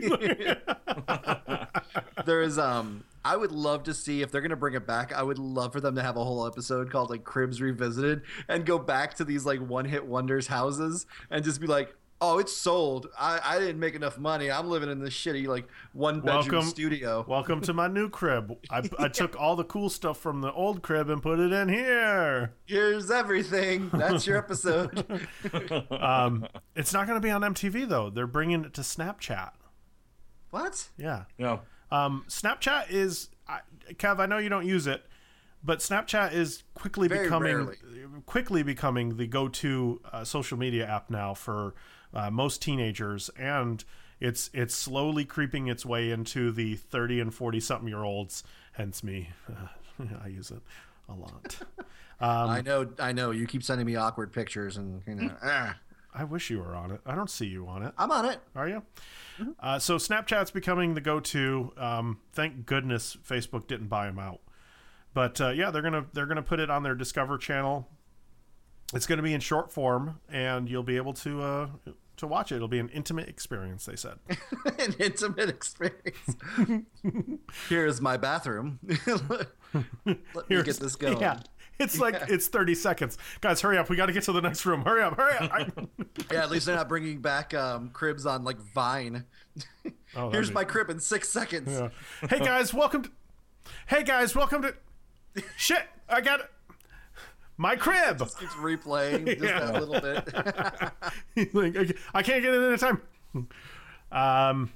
[SPEAKER 6] There is I would love to see if they're gonna bring it back. I would love for them to have a whole episode called like Cribs Revisited and go back to these like one-hit wonders houses and just be like, oh, it's sold. I didn't make enough money. I'm living in this shitty like one-bedroom studio.
[SPEAKER 4] Welcome to my new crib. I took all the cool stuff from the old crib and put it in here.
[SPEAKER 6] Here's everything. That's your episode.
[SPEAKER 4] It's not going to be on MTV though. They're bringing it to Snapchat.
[SPEAKER 6] What?
[SPEAKER 4] Yeah.
[SPEAKER 7] No.
[SPEAKER 4] Snapchat is Kev, I know you don't use it, but Snapchat is quickly becoming the go-to social media app now for most teenagers, and it's slowly creeping its way into the 30 and 40 something year olds. Hence me, I use it a lot.
[SPEAKER 6] I know. You keep sending me awkward pictures, and
[SPEAKER 4] I wish you were on it. I don't see you on it.
[SPEAKER 6] I'm on it.
[SPEAKER 4] Are you? Mm-hmm. So Snapchat's becoming the go-to. Thank goodness Facebook didn't buy them out. But yeah, they're gonna put it on their Discover channel. It's gonna be in short form, and you'll be able to watch it. It'll be an intimate experience, they said.
[SPEAKER 6] An intimate experience. Here's my bathroom. Let me get this going.
[SPEAKER 4] Yeah. It's like it's 30 seconds. Guys, hurry up. We got to get to the next room. Hurry up.
[SPEAKER 6] Yeah, at least they're not bringing back cribs on like Vine. Here's my crib in 6 seconds.
[SPEAKER 4] Yeah. Hey guys, welcome to shit, I got it. My crib.
[SPEAKER 6] Just keeps replaying just that little bit.
[SPEAKER 4] Like, I can't get it in time.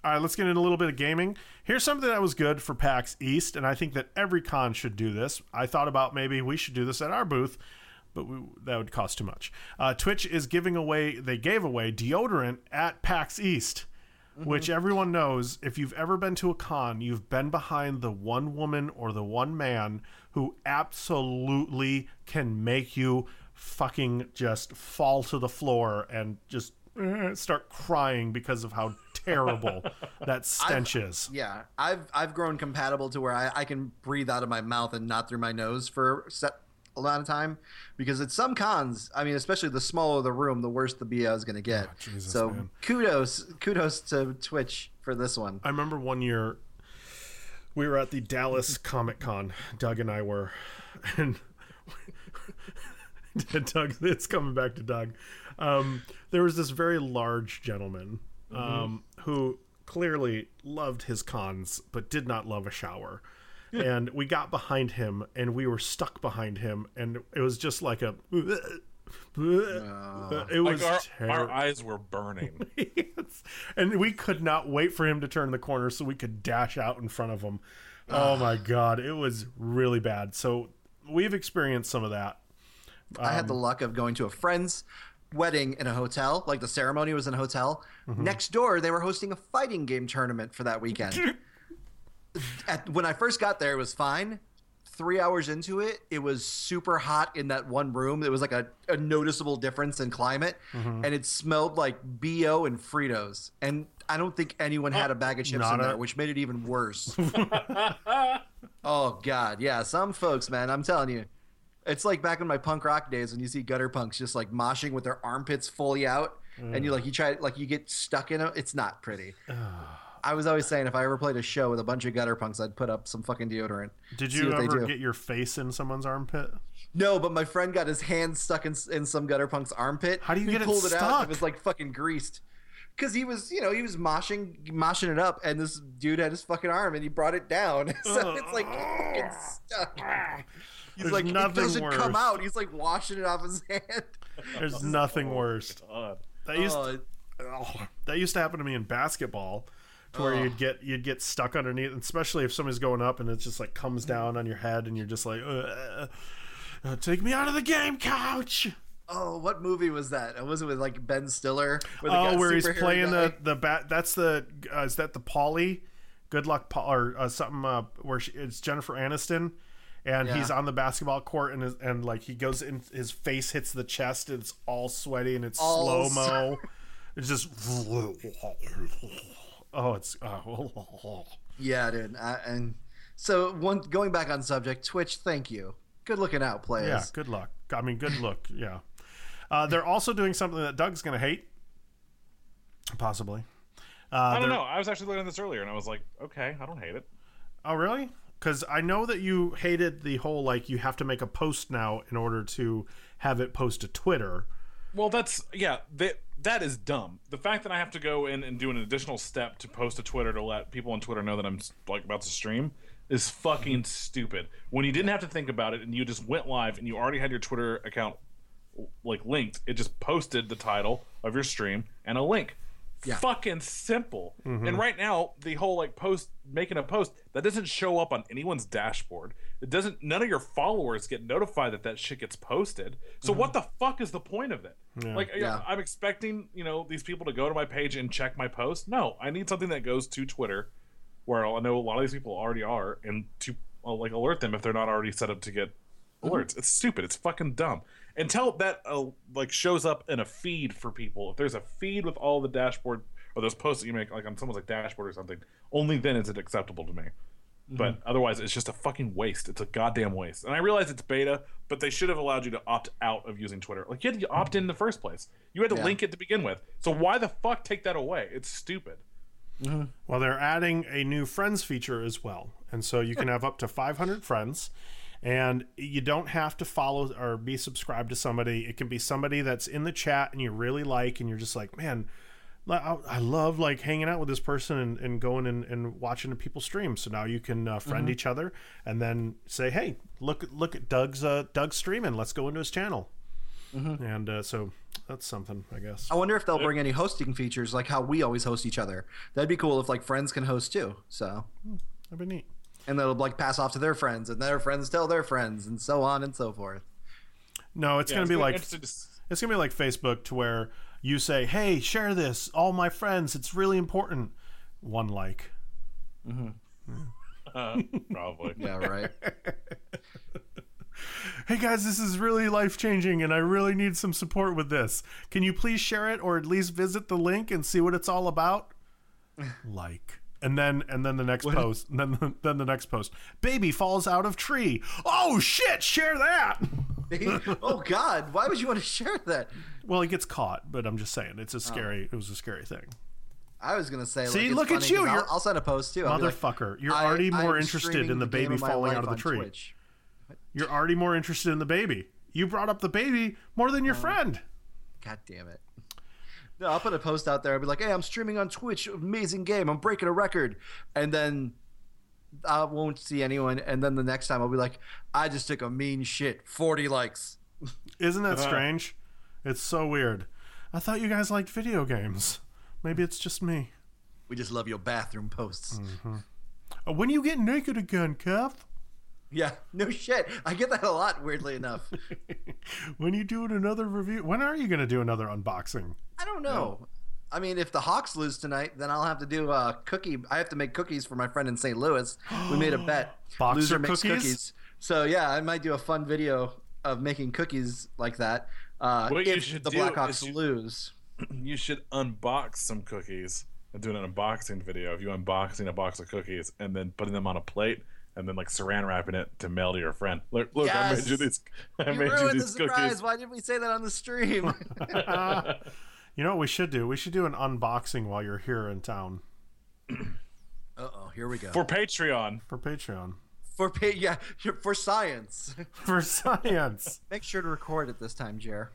[SPEAKER 4] All right, let's get into a little bit of gaming. Here's something that was good for PAX East, and I think that every con should do this. I thought about maybe we should do this at our booth, but that would cost too much. Twitch is gave away deodorant at PAX East, which everyone knows. If you've ever been to a con, you've been behind the one woman or the one man who absolutely can make you fucking just fall to the floor and just start crying because of how terrible that stench is.
[SPEAKER 6] Yeah, I've grown compatible to where I can breathe out of my mouth and not through my nose for a lot of time, because at some cons, I mean, especially the smaller the room, the worse the BO is going to get.
[SPEAKER 4] Oh, Jesus,
[SPEAKER 6] so
[SPEAKER 4] man.
[SPEAKER 6] kudos to Twitch for this one.
[SPEAKER 4] I remember one year we were at the Dallas Comic Con. Doug and I were, and Doug, it's coming back to Doug. There was this very large gentleman who clearly loved his cons but did not love a shower. And we got behind him and we were stuck behind him, and it was just like a it was
[SPEAKER 7] Like our
[SPEAKER 4] terrible.
[SPEAKER 7] eyes were burning.
[SPEAKER 4] Yes. And we could not wait for him to turn the corner so we could dash out in front of him. Oh my god, it was really bad. So we've experienced some of that.
[SPEAKER 6] I had the luck of going to a friend's wedding in a hotel. Like, the ceremony was in a hotel. Next door, they were hosting a fighting game tournament for that weekend. When I first got there, it was fine. 3 hours into it, it was super hot in that one room. There was like a noticeable difference in climate, and it smelled like BO and Fritos. And I don't think anyone had a bag of chips in there, which made it even worse. Oh, God. Yeah, some folks, man, I'm telling you. It's like back in my punk rock days when you see gutter punks just like moshing with their armpits fully out, and you get stuck in it. It's not pretty. I was always saying if I ever played a show with a bunch of gutter punks, I'd put up some fucking deodorant.
[SPEAKER 4] Did you ever get your face in someone's armpit?
[SPEAKER 6] No, but my friend got his hand stuck in some gutter punk's armpit.
[SPEAKER 4] How do you get it
[SPEAKER 6] pulled
[SPEAKER 4] stuck?
[SPEAKER 6] It out, and it was like fucking greased. Because he was moshing it up, and this dude had his fucking arm, and he brought it down. So it's like fucking stuck. He's
[SPEAKER 4] There's
[SPEAKER 6] like,
[SPEAKER 4] nothing
[SPEAKER 6] it doesn't
[SPEAKER 4] worse.
[SPEAKER 6] come out. He's like washing it off his hand.
[SPEAKER 4] There's nothing worse.
[SPEAKER 7] God.
[SPEAKER 4] That used to happen to me in basketball, to where you'd get stuck underneath, especially if somebody's going up and it just like comes down on your head, and you're just like, take me out of the game, coach.
[SPEAKER 6] Oh, what movie was that? Was it with like Ben Stiller?
[SPEAKER 4] Where he's playing the bat. That's the is that the Paulie? Good Luck Paul, or something where it's Jennifer Aniston. And he's on the basketball court, and like he goes in, his face hits the chest, and it's all sweaty, and it's slow mo. It's just
[SPEAKER 6] yeah, dude. And so going back on subject, Twitch. Thank you. Good looking out, players.
[SPEAKER 4] Yeah, good luck. I mean, good look. Yeah. They're also doing something that Doug's gonna hate, possibly.
[SPEAKER 7] I don't know. I was actually looking at this earlier, and I was like, okay, I don't hate it.
[SPEAKER 4] Oh, really? Because I know that you hated the whole, like, you have to make a post now in order to have it post to Twitter.
[SPEAKER 7] Well, that is dumb. The fact that I have to go in and do an additional step to post to Twitter to let people on Twitter know that I'm like about to stream is fucking stupid. When you didn't have to think about it and you just went live and you already had your Twitter account like linked, it just posted the title of your stream and a link. Yeah. Fucking simple. And right now, the whole like making a post that doesn't show up on anyone's dashboard. None of your followers get notified that shit gets posted. So what the fuck is the point of it? Yeah. I'm expecting these people to go to my page and check my post. No, I need something that goes to Twitter, where I know a lot of these people already are, and to like alert them if they're not already set up to get alerts. It's stupid. It's fucking dumb. Until that like shows up in a feed for people. If there's a feed with all the dashboard or those posts that you make like on someone's like dashboard or something, only then is it acceptable to me. But otherwise, it's just a fucking waste. It's a goddamn waste. And I realize it's beta, but they should have allowed you to opt out of using Twitter. Like, you had to opt in the first place. You had to link it to begin with. So why the fuck take that away? It's stupid.
[SPEAKER 4] Well, they're adding a new friends feature as well. And so you can have up to 500 friends. And you don't have to follow or be subscribed to somebody. It can be somebody that's in the chat and you really like, and you're just like, man, I love like hanging out with this person and going and watching people stream. So now you can friend each other and then say, hey, look at Doug's streaming. Let's go into his channel. And so that's something, I guess.
[SPEAKER 6] I wonder if they'll bring any hosting features like how we always host each other. That'd be cool if like friends can host too. So
[SPEAKER 4] That'd be neat.
[SPEAKER 6] and they'll like pass off to their friends, and their friends tell their friends, and so on and so forth.
[SPEAKER 4] No, it's gonna be like
[SPEAKER 7] interesting to
[SPEAKER 4] it's gonna be like Facebook, to where you say, "Hey, share this, all my friends. It's really important." One like.
[SPEAKER 7] probably.
[SPEAKER 6] Yeah, right.
[SPEAKER 4] Hey guys, this is really life changing, and I really need some support with this. Can you please share it, or at least visit the link and see what it's all about? Like, and then the next post, and then the next post. Baby falls out of tree. Oh shit! Share that.
[SPEAKER 6] Oh God, why would you want to share that?
[SPEAKER 4] Well, he gets caught, but I'm just saying it's a scary. It was a scary thing.
[SPEAKER 6] I was gonna say,
[SPEAKER 4] See,
[SPEAKER 6] like, it's
[SPEAKER 4] look at
[SPEAKER 6] funny
[SPEAKER 4] you,
[SPEAKER 6] 'cause
[SPEAKER 4] you're-
[SPEAKER 6] I'll send a post too. I'll be like,
[SPEAKER 4] Motherfucker, you're already more
[SPEAKER 6] I'm
[SPEAKER 4] interested
[SPEAKER 6] streaming
[SPEAKER 4] in the
[SPEAKER 6] game
[SPEAKER 4] baby
[SPEAKER 6] of my
[SPEAKER 4] falling
[SPEAKER 6] life
[SPEAKER 4] out of the
[SPEAKER 6] on
[SPEAKER 4] tree.
[SPEAKER 6] Twitch.
[SPEAKER 4] You're already more interested in the baby. You brought up the baby more than your friend.
[SPEAKER 6] God damn it. No, I'll put a post out there. I'll be like, hey, I'm streaming on Twitch. Amazing game. I'm breaking a record. And then I won't see anyone. And then the next time I'll be like, I just took a mean shit. 40 likes.
[SPEAKER 4] Isn't that strange? It's so weird. I thought you guys liked video games. Maybe it's just me.
[SPEAKER 6] We just love your bathroom posts.
[SPEAKER 4] When you get naked again, Kev?
[SPEAKER 6] Yeah, no shit. I get that a lot, weirdly enough.
[SPEAKER 4] When you doing another review? When are you going to do another unboxing?
[SPEAKER 6] I don't know. I mean, if the Hawks lose tonight, then I'll have to do a cookie. I have to make cookies for my friend in St. Louis. We made a bet.
[SPEAKER 4] Boxer
[SPEAKER 6] Loser makes
[SPEAKER 4] cookies?
[SPEAKER 6] So yeah, I might do a fun video of making cookies like that.
[SPEAKER 7] What you
[SPEAKER 6] if
[SPEAKER 7] should
[SPEAKER 6] the
[SPEAKER 7] do
[SPEAKER 6] Blackhawks
[SPEAKER 7] is
[SPEAKER 6] lose.
[SPEAKER 7] You should unbox some cookies and do an unboxing video of you unboxing a box of cookies and then putting them on a plate and then like saran wrapping it to mail to your friend. Look, I
[SPEAKER 6] Yes!
[SPEAKER 7] made you these. I
[SPEAKER 6] You
[SPEAKER 7] made you
[SPEAKER 6] ruined the
[SPEAKER 7] these
[SPEAKER 6] surprise.
[SPEAKER 7] cookies.
[SPEAKER 6] Why didn't we say that on the stream?
[SPEAKER 4] You know what we should do? We should do an unboxing while you're here in town
[SPEAKER 6] Uh-oh, here we go.
[SPEAKER 7] For Patreon.
[SPEAKER 4] for Patreon.
[SPEAKER 6] For science.
[SPEAKER 4] For science.
[SPEAKER 6] Make sure to record it this time, Jer.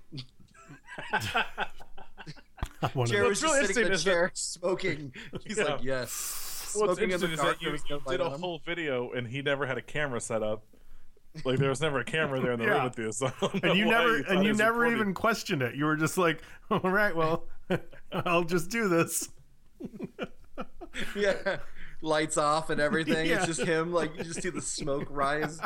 [SPEAKER 4] I wanna-
[SPEAKER 6] Jer was
[SPEAKER 7] What's really
[SPEAKER 6] just sitting in the
[SPEAKER 7] interesting
[SPEAKER 6] chair smoking. He's
[SPEAKER 7] Yeah.
[SPEAKER 6] like, yes.
[SPEAKER 7] What's
[SPEAKER 6] Smoking in the
[SPEAKER 7] interesting is
[SPEAKER 6] dark,
[SPEAKER 7] that
[SPEAKER 6] there was
[SPEAKER 7] you
[SPEAKER 6] no
[SPEAKER 7] did a
[SPEAKER 6] light on.
[SPEAKER 7] whole video and he never had a camera set up. Like there was never a camera there in the
[SPEAKER 4] Yeah.
[SPEAKER 7] room with you. So I don't know
[SPEAKER 4] And you
[SPEAKER 7] why
[SPEAKER 4] never
[SPEAKER 7] thought it was
[SPEAKER 4] never
[SPEAKER 7] recorded.
[SPEAKER 4] even questioned it. You were just like, all right, well, I'll just do this.
[SPEAKER 6] Yeah. Lights off and everything.
[SPEAKER 4] Yeah.
[SPEAKER 6] It's just him. Like, you just see the smoke rise.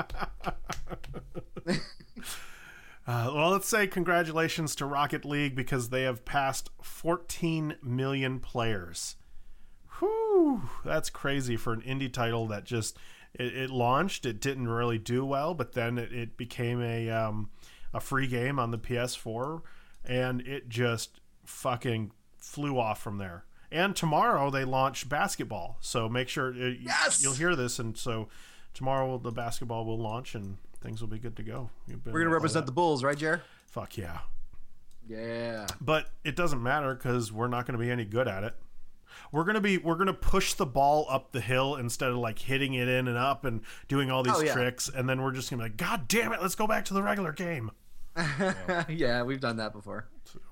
[SPEAKER 4] Well, let's say congratulations to Rocket League because they have passed 14 million players. Whew, that's crazy for an indie title that just it launched. It didn't really do well, but then it became a free game on the PS4, and it just fucking flew off from there. And tomorrow they launch basketball, so make sure
[SPEAKER 6] Yes!
[SPEAKER 4] you'll hear this. And so tomorrow the basketball will launch and things will be good to go.
[SPEAKER 6] We're going to represent the Bulls, right, Jer?
[SPEAKER 4] Fuck yeah.
[SPEAKER 6] Yeah.
[SPEAKER 4] But it doesn't matter because we're not going to be any good at it. We're gonna push the ball up the hill instead of like hitting it in and up and doing all these
[SPEAKER 6] Oh, yeah.
[SPEAKER 4] tricks, and then we're just gonna be like, God damn it, let's go back to the regular game.
[SPEAKER 6] Yeah, we've done that before.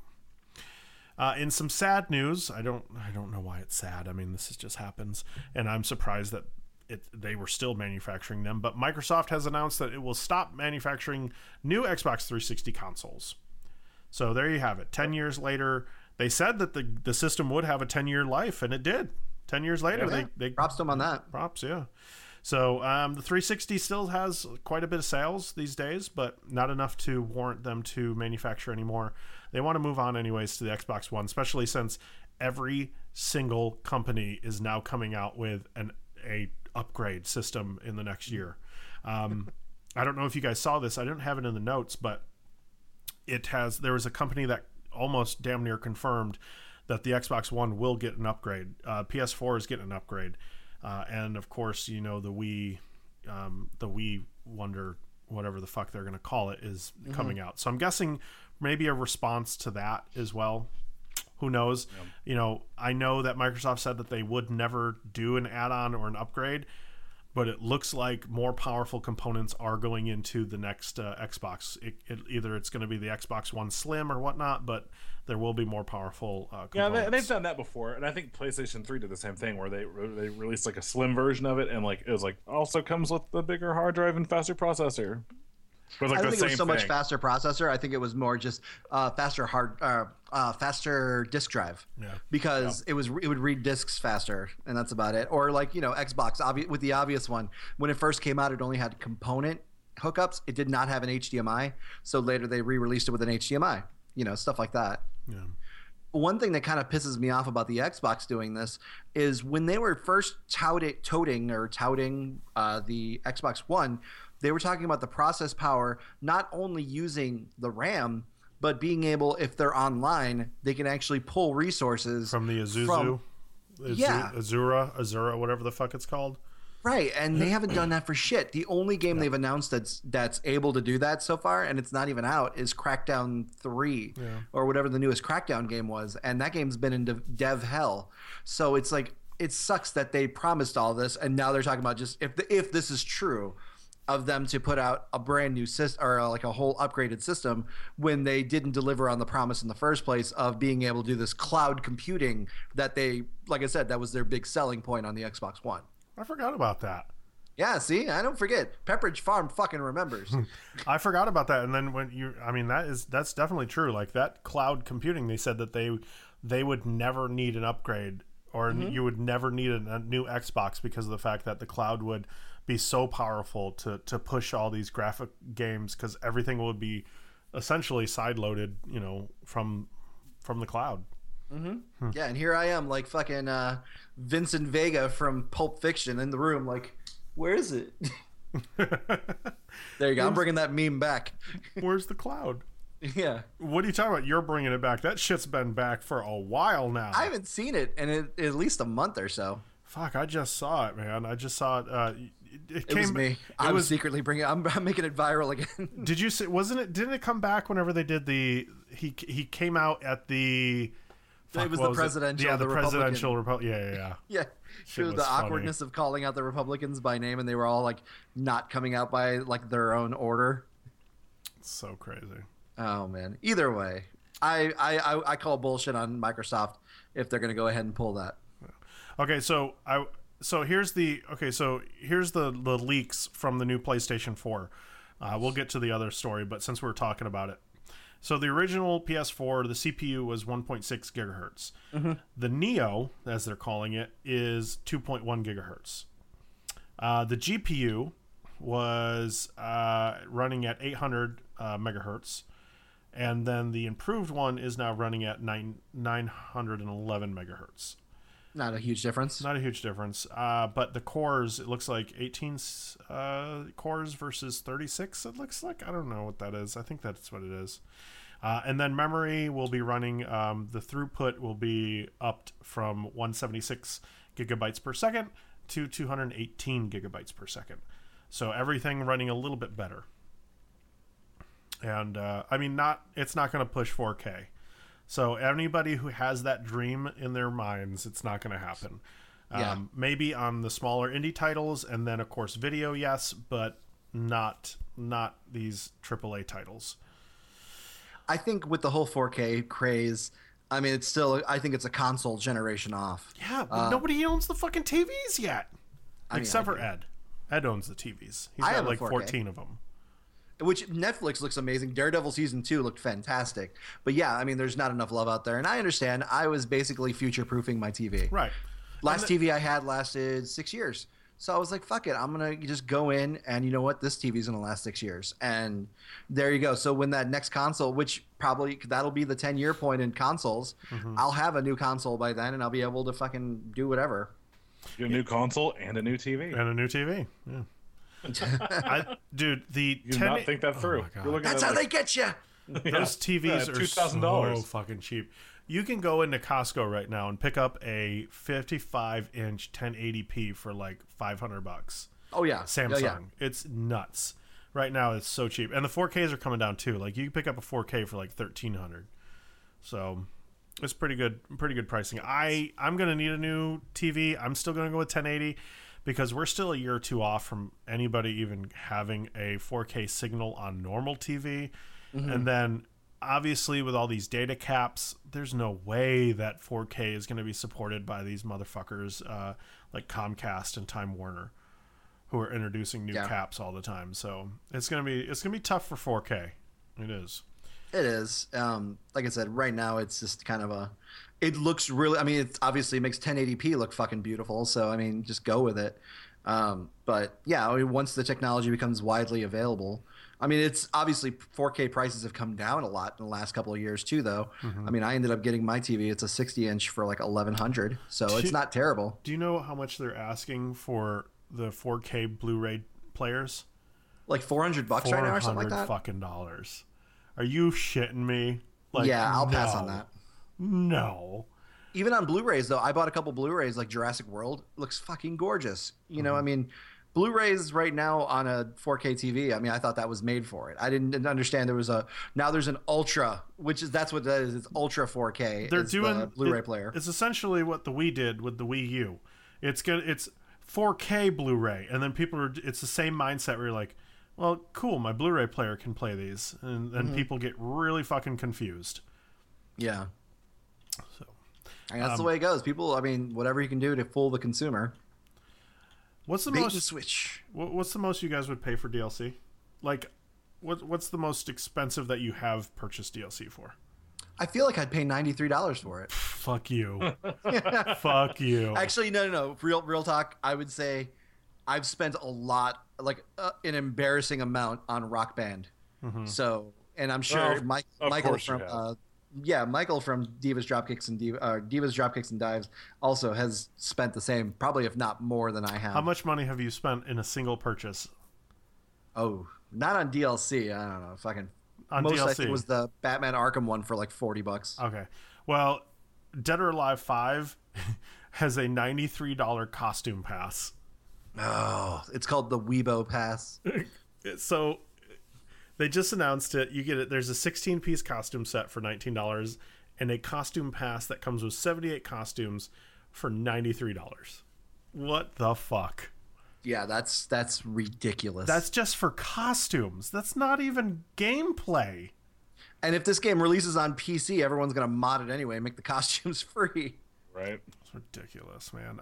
[SPEAKER 4] In some sad news, I don't know why it's sad. I mean, this just happens, and I'm surprised that they were still manufacturing them. But Microsoft has announced that it will stop manufacturing new Xbox 360 consoles. So there you have it. 10 years later, they said that the system would have a 10-year life, and it did. 10 years later,
[SPEAKER 6] Yeah.
[SPEAKER 4] they
[SPEAKER 6] Props to them on that.
[SPEAKER 4] props, yeah. So the 360 still has quite a bit of sales these days, but not enough to warrant them to manufacture anymore. They want to move on anyways to the Xbox One, especially since every single company is now coming out with a upgrade system in the next year. I don't know if you guys saw this. I didn't have it in the notes, but there was a company that almost damn near confirmed that the Xbox One will get an upgrade. PS4 is getting an upgrade. And of course, the Wii Wonder, whatever the fuck they're going to call it, is coming out. So I'm guessing maybe a response to that as well. Who knows? Yeah. I know that Microsoft said that they would never do an add-on or an upgrade, but it looks like more powerful components are going into the next Xbox. Either it's going to be the Xbox One Slim or whatnot, but there will be more powerful components.
[SPEAKER 7] Yeah, they've done that before, and I think PlayStation 3 did the same thing, where they released like a slim version of it, and like it was like also comes with the bigger hard drive and faster processor. But like
[SPEAKER 6] I
[SPEAKER 7] the
[SPEAKER 6] don't think it
[SPEAKER 7] same
[SPEAKER 6] was so much
[SPEAKER 7] thing.
[SPEAKER 6] faster processor. I think it was more just faster disk drive.
[SPEAKER 4] Yeah.
[SPEAKER 6] Because it would read disks faster, and that's about it. Or like Xbox, with the obvious one, when it first came out, it only had component hookups. It did not have an HDMI. So later they re-released it with an HDMI. Stuff like that.
[SPEAKER 4] Yeah.
[SPEAKER 6] One thing that kind of pisses me off about the Xbox doing this is when they were first touting the Xbox One, they were talking about the process power, not only using the RAM, but being able, if they're online, they can actually pull resources
[SPEAKER 4] From the Azuzu.
[SPEAKER 6] Yeah.
[SPEAKER 4] Azura, whatever the fuck it's called.
[SPEAKER 6] Right, and they haven't done that for shit. The only game they've announced that's able to do that so far, and it's not even out, is Crackdown 3 or whatever the newest Crackdown game was, and that game's been in dev hell. So it's like, it sucks that they promised all this, and now they're talking about just if this is true, of them to put out a brand new system or like a whole upgraded system when they didn't deliver on the promise in the first place of being able to do this cloud computing that they, like I said, that was their big selling point on the Xbox One.
[SPEAKER 4] I forgot about that.
[SPEAKER 6] Yeah, see, I don't forget. Pepperidge Farm fucking remembers.
[SPEAKER 4] I forgot about that. And then that's definitely true. Like that cloud computing, they said that they would never need an upgrade, or you would never need a new Xbox because of the fact that the cloud would be so powerful to push all these graphic games, because everything would be essentially side-loaded, from the cloud.
[SPEAKER 6] Yeah, and here I am, like fucking Vincent Vega from Pulp Fiction in the room, like, where is it? There you go. I'm bringing that meme back.
[SPEAKER 4] Where's the cloud?
[SPEAKER 6] Yeah.
[SPEAKER 4] What are you talking about? You're bringing it back. That shit's been back for a while now.
[SPEAKER 6] I haven't seen it in at least a month or so.
[SPEAKER 4] Fuck, I just saw it, man. I just saw it.
[SPEAKER 6] It was me. I was secretly bringing it. I'm making it viral again.
[SPEAKER 4] Did you see? Didn't it come back whenever they did he came out at the...
[SPEAKER 6] It was the presidential.
[SPEAKER 4] Yeah, the presidential Republican. Yeah.
[SPEAKER 6] Yeah. Showed the awkwardness of calling out the Republicans by name, and they were all like not coming out by like their own order.
[SPEAKER 4] It's so crazy.
[SPEAKER 6] Oh man. Either way, I call bullshit on Microsoft if they're going to go ahead and pull that.
[SPEAKER 4] Okay, so here's the leaks from the new PlayStation 4. We'll get to the other story, but since we're talking about it. So the original PS4, the CPU was 1.6 gigahertz. The Neo, as they're calling it, is 2.1 gigahertz. The GPU was running at 800 megahertz. And then the improved one is now running at 911 megahertz.
[SPEAKER 6] Not a huge difference.
[SPEAKER 4] Not a huge difference. But the cores, it looks like 18 cores versus 36, it looks like. I don't know what that is. I think that's what it is. And then memory will be running, the throughput will be upped from 176 gigabytes per second to 218 gigabytes per second. So everything running a little bit better. And, it's not going to push 4K. So anybody who has that dream in their minds, it's not going to happen. Maybe on the smaller indie titles, and then of course video, yes, but not these AAA titles.
[SPEAKER 6] I think with the whole 4K craze, I think it's a console generation off.
[SPEAKER 4] Yeah, but nobody owns the fucking TVs yet, except for Ed. Ed owns the TVs. He's got like 14 of them.
[SPEAKER 6] Which Netflix looks amazing. Daredevil season 2 looked fantastic. But yeah, there's not enough love out there. And I understand. I was basically future-proofing my TV.
[SPEAKER 4] Right.
[SPEAKER 6] Last TV I had lasted 6 years. So I was like, fuck it. I'm going to just go in and you know what? This TV's going to last 6 years. And there you go. So when that next console, which probably that'll be the 10-year point in consoles, I'll have a new console by then and I'll be able to fucking do whatever.
[SPEAKER 7] Get a new console and a new TV.
[SPEAKER 4] And a new TV. Yeah. Dude,
[SPEAKER 7] you do not think that through.
[SPEAKER 6] That's how they get you.
[SPEAKER 4] Those TVs are
[SPEAKER 7] $2,000.
[SPEAKER 4] so fucking cheap. You can go into Costco right now and pick up a 55-inch 1080p for like $500.
[SPEAKER 6] Oh yeah,
[SPEAKER 4] Samsung.
[SPEAKER 6] Yeah.
[SPEAKER 4] It's nuts. Right now, it's so cheap, and the 4Ks are coming down too. Like you can pick up a 4K for like $1,300. So it's pretty good pricing. I'm gonna need a new TV. I'm still gonna go with 1080. Because we're still a year or two off from anybody even having a 4K signal on normal TV. And then, obviously, with all these data caps, there's no way that 4K is going to be supported by these motherfuckers like Comcast and Time Warner. who are introducing new caps all the time. So it's gonna be tough for 4K. It is.
[SPEAKER 6] It is. Like I said, right now it's just kind of it looks really, I mean, it obviously makes 1080p look fucking beautiful. So, I mean, just go with it. But yeah, I mean, once the technology becomes widely available, I mean, it's obviously 4K prices have come down a lot in the last couple of years too, though. I mean, I ended up getting my TV. It's a 60-inch for like $1,100. So it's not terrible.
[SPEAKER 4] Do you know how much they're asking for the 4K Blu-ray players?
[SPEAKER 6] Like $400 right now or something like that?
[SPEAKER 4] fucking dollars. Are you shitting me? Like,
[SPEAKER 6] yeah, I'll pass on that.
[SPEAKER 4] No.
[SPEAKER 6] Even on Blu-rays, though, I bought a couple Blu-rays like Jurassic World. It looks fucking gorgeous. You know, I mean, Blu-rays right now on a 4K TV, I mean, I thought that was made for it. I didn't understand there's an Ultra, that's what that is. It's Ultra 4K.
[SPEAKER 4] They're doing
[SPEAKER 6] the Blu-ray player.
[SPEAKER 4] It's essentially what the Wii did with the Wii U. It's 4K Blu-ray, and then it's the same mindset where you're like, well, cool, my Blu-ray player can play these, and then people get really fucking confused.
[SPEAKER 6] Yeah.
[SPEAKER 4] So,
[SPEAKER 6] I mean, that's the way it goes. People, I mean, whatever you can do to fool the consumer.
[SPEAKER 4] What's the
[SPEAKER 6] Bait
[SPEAKER 4] most
[SPEAKER 6] and switch?
[SPEAKER 4] What's the most you guys would pay for DLC? Like, what's the most expensive that you have purchased DLC for?
[SPEAKER 6] I feel like I'd pay $93 for it.
[SPEAKER 4] Fuck you. Fuck you.
[SPEAKER 6] Actually, no. Real talk. I would say I've spent a lot, like an embarrassing amount on Rock Band. So, and I'm sure Michael from Michael from Divas Dropkicks and Dives also has spent the same, probably if not more than I have.
[SPEAKER 4] How much money have you spent in a single purchase?
[SPEAKER 6] Oh, not on DLC. I don't know. Fucking
[SPEAKER 4] on
[SPEAKER 6] most
[SPEAKER 4] DLC.
[SPEAKER 6] I think was the Batman Arkham one for like $40.
[SPEAKER 4] Okay. Well, Dead or Alive 5 has a $93 costume pass.
[SPEAKER 6] Oh, it's called the Weibo Pass.
[SPEAKER 4] So they just announced it. You get it. There's a 16-piece costume set for $19 and a costume pass that comes with 78 costumes for $93. What the fuck?
[SPEAKER 6] Yeah, that's ridiculous.
[SPEAKER 4] That's just for costumes. That's not even gameplay.
[SPEAKER 6] And if this game releases on PC, everyone's going to mod it anyway and make the costumes free.
[SPEAKER 7] Right.
[SPEAKER 4] It's ridiculous, man.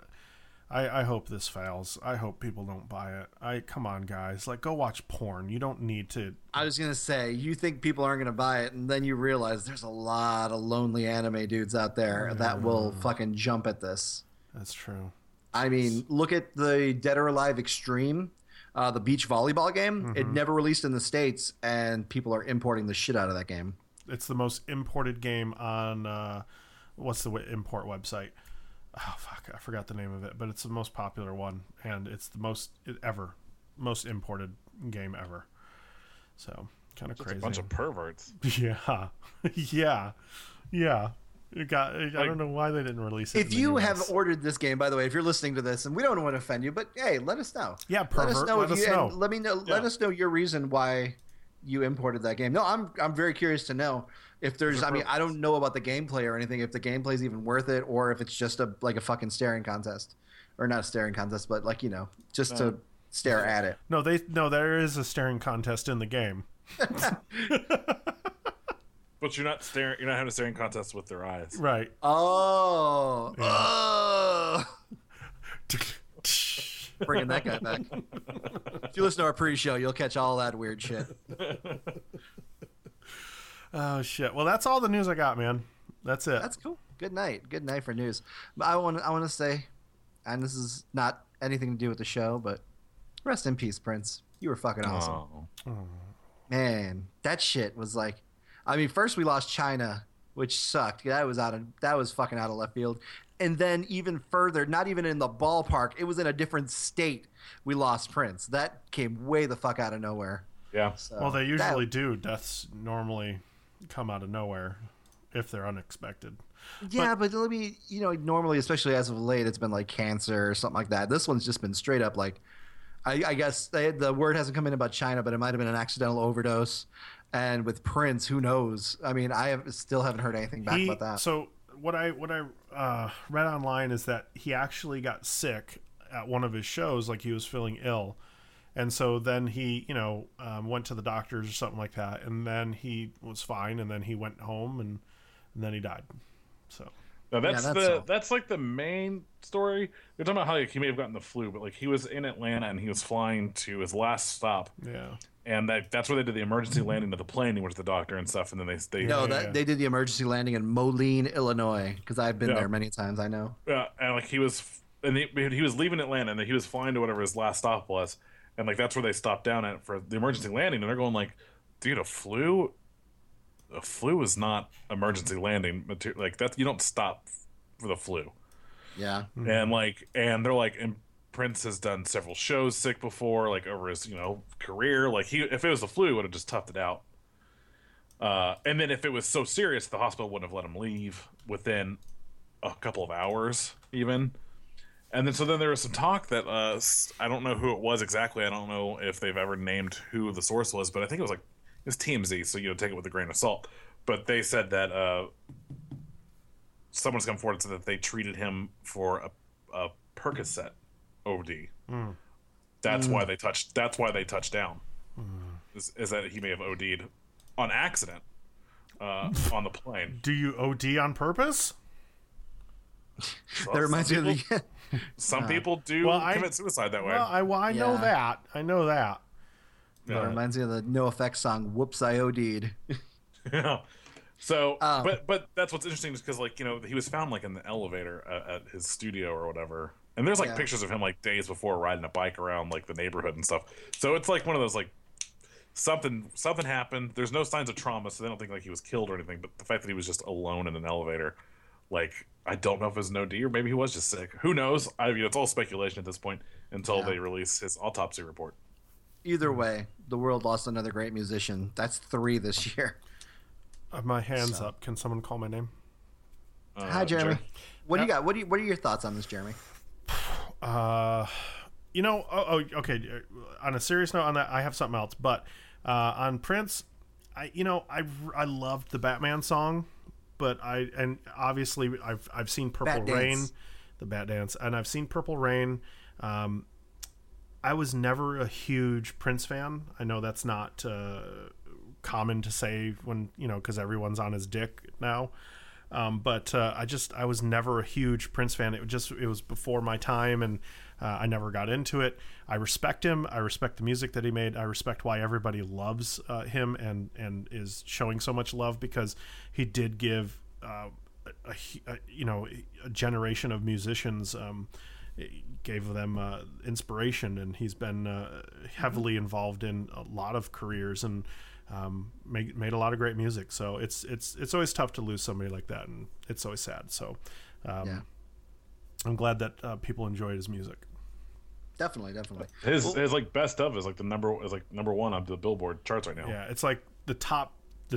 [SPEAKER 4] I hope this fails. I hope people don't buy it. Come on, guys. Like, go watch porn. You don't need to.
[SPEAKER 6] I was going to say, you think people aren't going to buy it, and then you realize there's a lot of lonely anime dudes out there that will fucking jump at this.
[SPEAKER 4] That's true.
[SPEAKER 6] I mean, look at the Dead or Alive Extreme, the beach volleyball game. It never released in the States, and people are importing the shit out of that game.
[SPEAKER 4] It's the most imported game on, what's the import website? Oh, fuck, I forgot the name of it, but it's the most popular one, and it's the most imported game ever. So, kind of crazy.
[SPEAKER 7] A bunch of perverts.
[SPEAKER 4] Yeah. Yeah. I don't know why they didn't release it.
[SPEAKER 6] If you have ordered this game, by the way, if you're listening to this, and we don't want to offend you, but hey, let us know.
[SPEAKER 4] Yeah, pervert. Let us know.
[SPEAKER 6] Let me know. Yeah. Let us know your reason why you imported that game. No, I'm very curious to know if there's. I mean, I don't know about the gameplay or anything. If the gameplay is even worth it, or if it's just a fucking staring contest, or not a staring contest, but like just to stare at it.
[SPEAKER 4] No, there is a staring contest in the game.
[SPEAKER 7] But you're not having a staring contest with their eyes.
[SPEAKER 4] Right.
[SPEAKER 6] Oh.
[SPEAKER 4] Yeah.
[SPEAKER 6] Oh. Bringing that guy back. If you listen to our pre-show, you'll catch all that weird shit.
[SPEAKER 4] Oh, shit. Well, that's all the news I got, man. That's it.
[SPEAKER 6] That's cool. Good night. Good night for news. I want to say, and this is not anything to do with the show, but rest in peace, Prince. You were fucking awesome.
[SPEAKER 4] Oh.
[SPEAKER 6] Man, that shit was like, I mean, first we lost China, which sucked. That was fucking out of left field. And then even further, not even in the ballpark, it was in a different state. We lost Prince. That came way the fuck out of nowhere.
[SPEAKER 7] Yeah.
[SPEAKER 6] So
[SPEAKER 4] well, they usually do. Deaths normally come out of nowhere if they're unexpected.
[SPEAKER 6] Yeah, but let me, normally, especially as of late, it's been like cancer or something like that. This one's just been straight up like, I guess the word hasn't come in about China, but it might have been an accidental overdose. And with Prince, who knows? I mean, still haven't heard anything back about that.
[SPEAKER 4] So what I read online is that he actually got sick at one of his shows, like he was feeling ill, and so then he went to the doctors or something like that, and then he was fine, and then he went home, and then he died. So
[SPEAKER 7] No, that's
[SPEAKER 6] Yeah, that's all.
[SPEAKER 7] that's like the main story. They're talking about how like, he may have gotten the flu, but like he was in Atlanta and he was flying to his last stop.
[SPEAKER 4] Yeah.
[SPEAKER 7] And that's where they did the emergency landing of the plane. He went to the doctor and stuff, and then they
[SPEAKER 6] No,
[SPEAKER 4] Yeah.
[SPEAKER 6] they did the emergency landing in Moline, Illinois, because I've been
[SPEAKER 7] Yeah.
[SPEAKER 6] there many times. I know.
[SPEAKER 7] and like he was leaving Atlanta, and then he was flying to whatever his last stop was, and like that's where they stopped down at for the emergency landing. And they're going like, dude, a flu is not emergency landing material. Like that, you don't stop for the flu.
[SPEAKER 6] Yeah.
[SPEAKER 7] And they're like, and Prince has done several shows sick before, like over his career. Like if it was the flu, he would have just toughed it out. And then if it was so serious, the hospital wouldn't have let him leave within a couple of hours, even. And then there was some talk that I don't know who it was exactly. I don't know if they've ever named who the source was, but I think it was TMZ. So take it with a grain of salt. But they said that someone's come forward and said that they treated him for a Percocet OD. That's why they touched down. Is that he may have OD'd on accident on the plane.
[SPEAKER 4] Do you OD on purpose?
[SPEAKER 6] That reminds me of the.
[SPEAKER 7] Some people do
[SPEAKER 4] Well,
[SPEAKER 7] commit suicide that way.
[SPEAKER 4] Well, I know
[SPEAKER 6] Yeah.
[SPEAKER 4] that. I know that.
[SPEAKER 6] That reminds me of the No Effects song "Whoops, I OD'd."
[SPEAKER 7] Yeah. So, but that's what's interesting is because he was found like in the elevator at his studio or whatever, and there's like
[SPEAKER 6] Yeah.
[SPEAKER 7] pictures of him like days before riding a bike around like the neighborhood and stuff. So it's like one of those like something happened. There's no signs of trauma, so they don't think like he was killed or anything. But the fact that he was just alone in an elevator, like I don't know if it was an OD or maybe he was just sick. Who knows? It's all speculation at this point until they release his autopsy report.
[SPEAKER 6] Either way, the world lost another great musician. That's 3 this year.
[SPEAKER 4] My hands up. Can someone call my name?
[SPEAKER 6] Hi, Jeremy. What do you got? What are your thoughts on this, Jeremy?
[SPEAKER 4] Okay. On a serious note on that, I have something else. But on Prince, I loved the Batman song, but obviously I've seen Purple
[SPEAKER 6] Bat
[SPEAKER 4] Rain,
[SPEAKER 6] Dance.
[SPEAKER 4] the Bat Dance, and I've seen Purple Rain. I was never a huge Prince fan. I know that's not common to say when because everyone's on his dick now. But I was never a huge Prince fan. It was before my time, and I never got into it. I respect him. I respect the music that he made. I respect why everybody loves him and is showing so much love, because he did give a generation of musicians. Gave them inspiration, and he's been heavily involved in a lot of careers and made a lot of great music. So it's always tough to lose somebody like that, and it's always sad. So I'm glad that people enjoyed his music.
[SPEAKER 6] Definitely.
[SPEAKER 7] His like best of is like number 1 on the Billboard charts right now.
[SPEAKER 4] Yeah, it's like the top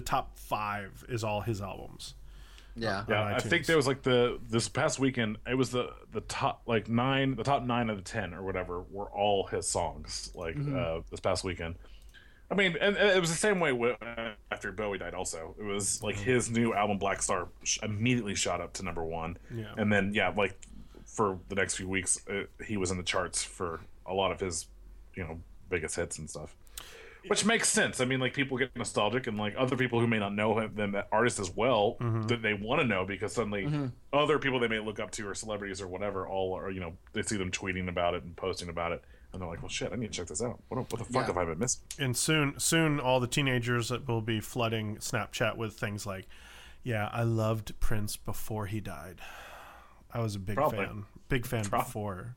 [SPEAKER 4] 5 is all his albums.
[SPEAKER 6] Yeah.
[SPEAKER 7] Yeah,
[SPEAKER 4] on
[SPEAKER 7] I think
[SPEAKER 4] iTunes.
[SPEAKER 7] there was like this past weekend. It was the top like 9, the top 9 out of 10 or whatever were all his songs. Like this past weekend. I mean, and it was the same way after Bowie died. Also, it was like his new album Black Star immediately shot up to number 1.
[SPEAKER 4] Yeah.
[SPEAKER 7] And then like for the next few weeks, he was in the charts for a lot of his biggest hits and stuff. Which makes sense. I mean, like people get nostalgic, and like other people who may not know him, that artist as well, that they want to know because suddenly other people they may look up to or celebrities or whatever all are they see them tweeting about it and posting about it, and they're like, well, shit, I need to check this out. What the fuck have I been missing?
[SPEAKER 4] And soon all the teenagers will be flooding Snapchat with things like, "Yeah, I loved Prince before he died. I was a big fan before."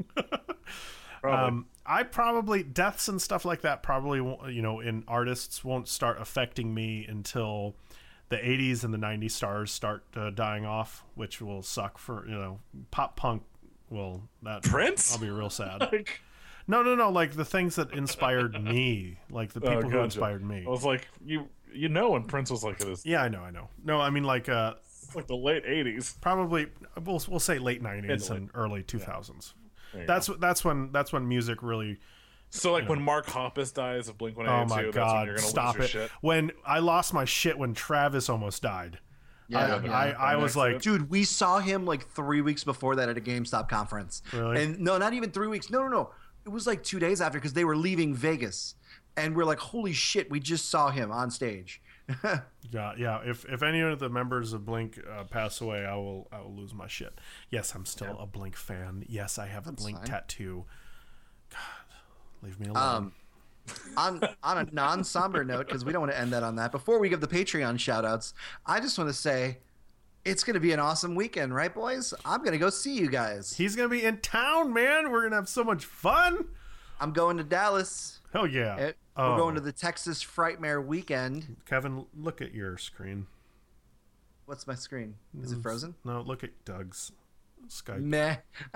[SPEAKER 7] Probably.
[SPEAKER 4] I probably deaths and stuff like that probably in artists won't start affecting me until the 80s and the 90s stars start dying off, which will suck for pop punk.
[SPEAKER 7] Prince?
[SPEAKER 4] I'll be real sad.
[SPEAKER 7] Like,
[SPEAKER 4] No, like the things that inspired me, like the people who
[SPEAKER 7] gotcha.
[SPEAKER 4] inspired me.
[SPEAKER 7] I was like, when Prince was like this,
[SPEAKER 4] Yeah, I know. No, I mean like
[SPEAKER 7] like the late 80s.
[SPEAKER 4] probably we'll say late 90s and early 2000s. That's when music really.
[SPEAKER 7] So like when Mark Hoppus dies of Blink-182,
[SPEAKER 4] Oh my
[SPEAKER 7] that's when
[SPEAKER 4] God!
[SPEAKER 7] you're gonna
[SPEAKER 4] Stop
[SPEAKER 7] lose
[SPEAKER 4] it.
[SPEAKER 7] your shit.
[SPEAKER 4] When I lost my shit when Travis almost died.
[SPEAKER 6] Yeah.
[SPEAKER 4] I was like,
[SPEAKER 6] Dude, we saw him like 3 weeks before that at a GameStop conference.
[SPEAKER 4] Really?
[SPEAKER 6] And no, not even 3 weeks. No. It was like 2 days after because they were leaving Vegas. And we're like, holy shit, we just saw him on stage.
[SPEAKER 4] Yeah. If any of the members of Blink pass away, I will lose my shit. Yes, I'm still a Blink fan. Yes, I have a Blink tattoo. God, leave me alone.
[SPEAKER 6] On a non-somber note, because we don't want to end that on that. Before we give the Patreon shout-outs, I just want to say it's going to be an awesome weekend, right, boys? I'm going to go see you guys.
[SPEAKER 4] He's going to be in town, man. We're going to have so much fun.
[SPEAKER 6] I'm going to Dallas.
[SPEAKER 4] Hell yeah.
[SPEAKER 6] We're going to the Texas Frightmare weekend.
[SPEAKER 4] Kevin, look at your screen.
[SPEAKER 6] What's my screen? Is it frozen?
[SPEAKER 4] No, look at Doug's Skype.
[SPEAKER 6] Meh.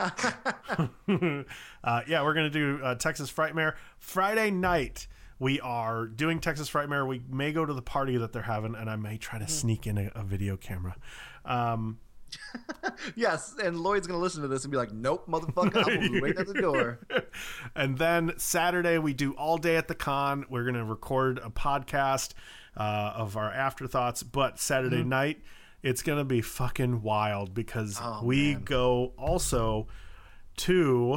[SPEAKER 4] Yeah, we're going to do Texas Frightmare. Friday night, we are doing Texas Frightmare. We may go to the party that they're having, and I may try to sneak in a video camera.
[SPEAKER 6] Yes, and Lloyd's going to listen to this and be like, nope, motherfucker, I'm going to be waiting at the door.
[SPEAKER 4] And then Saturday, we do all day at the con. We're going to record a podcast of our afterthoughts. But Saturday night, it's going to be fucking wild because we go also to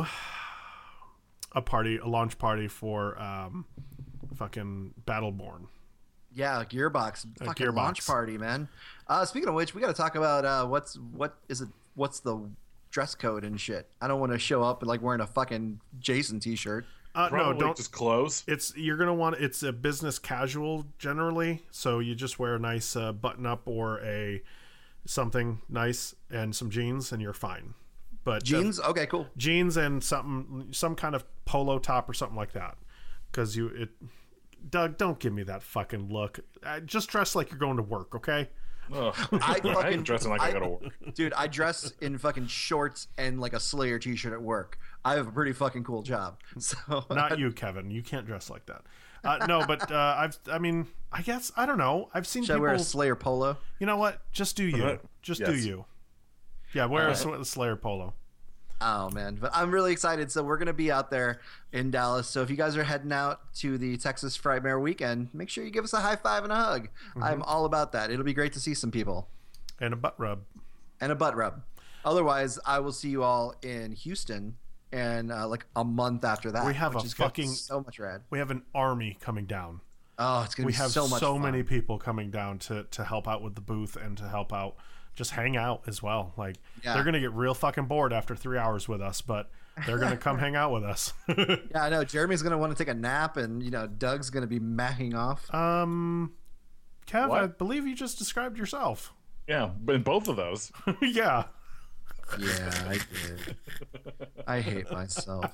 [SPEAKER 4] a launch party for fucking Battleborn.
[SPEAKER 6] Yeah, Gearbox. Fucking launch party, man. Speaking of which, we got to talk about what's the dress code and shit. I don't want to show up like wearing a fucking Jason t-shirt.
[SPEAKER 4] No, don't
[SPEAKER 7] just clothes.
[SPEAKER 4] It's a business casual generally, so you just wear a nice button up or something nice and some jeans and you're fine. But
[SPEAKER 6] jeans, okay, cool.
[SPEAKER 4] Jeans and some kind of polo top or something like that, because Doug, don't give me that fucking look. Just dress like you're going to work, okay?
[SPEAKER 7] I ain't dressing like I go to work.
[SPEAKER 6] Dude, I dress in fucking shorts and like a Slayer t-shirt at work. I have a pretty fucking cool job. So
[SPEAKER 4] not you, Kevin. You can't dress like that. No, but I guess, I don't know. I've seen
[SPEAKER 6] people... Should I wear a Slayer polo?
[SPEAKER 4] You know what? Just do you. Just do you. Yeah, wear a Slayer polo.
[SPEAKER 6] Oh, man. But I'm really excited. So we're going to be out there in Dallas. So if you guys are heading out to the Texas Frightmare weekend, make sure you give us a high five and a hug. Mm-hmm. I'm all about that. It'll be great to see some people.
[SPEAKER 4] And a butt rub.
[SPEAKER 6] Otherwise, I will see you all in Houston and like a month after that.
[SPEAKER 4] We have
[SPEAKER 6] so much rad.
[SPEAKER 4] We have an army coming down.
[SPEAKER 6] Oh, it's going to be so much fun.
[SPEAKER 4] We have so many people coming down to help out with the booth and to help out. Just hang out as well. Like they're gonna get real fucking bored after 3 hours with us, but they're gonna come hang out with us.
[SPEAKER 6] Yeah, I know. Jeremy's gonna want to take a nap, and Doug's gonna be macking off.
[SPEAKER 4] Kev, what? I believe you just described yourself.
[SPEAKER 7] Yeah, but in both of those.
[SPEAKER 4] Yeah.
[SPEAKER 6] Yeah, I did. I hate myself.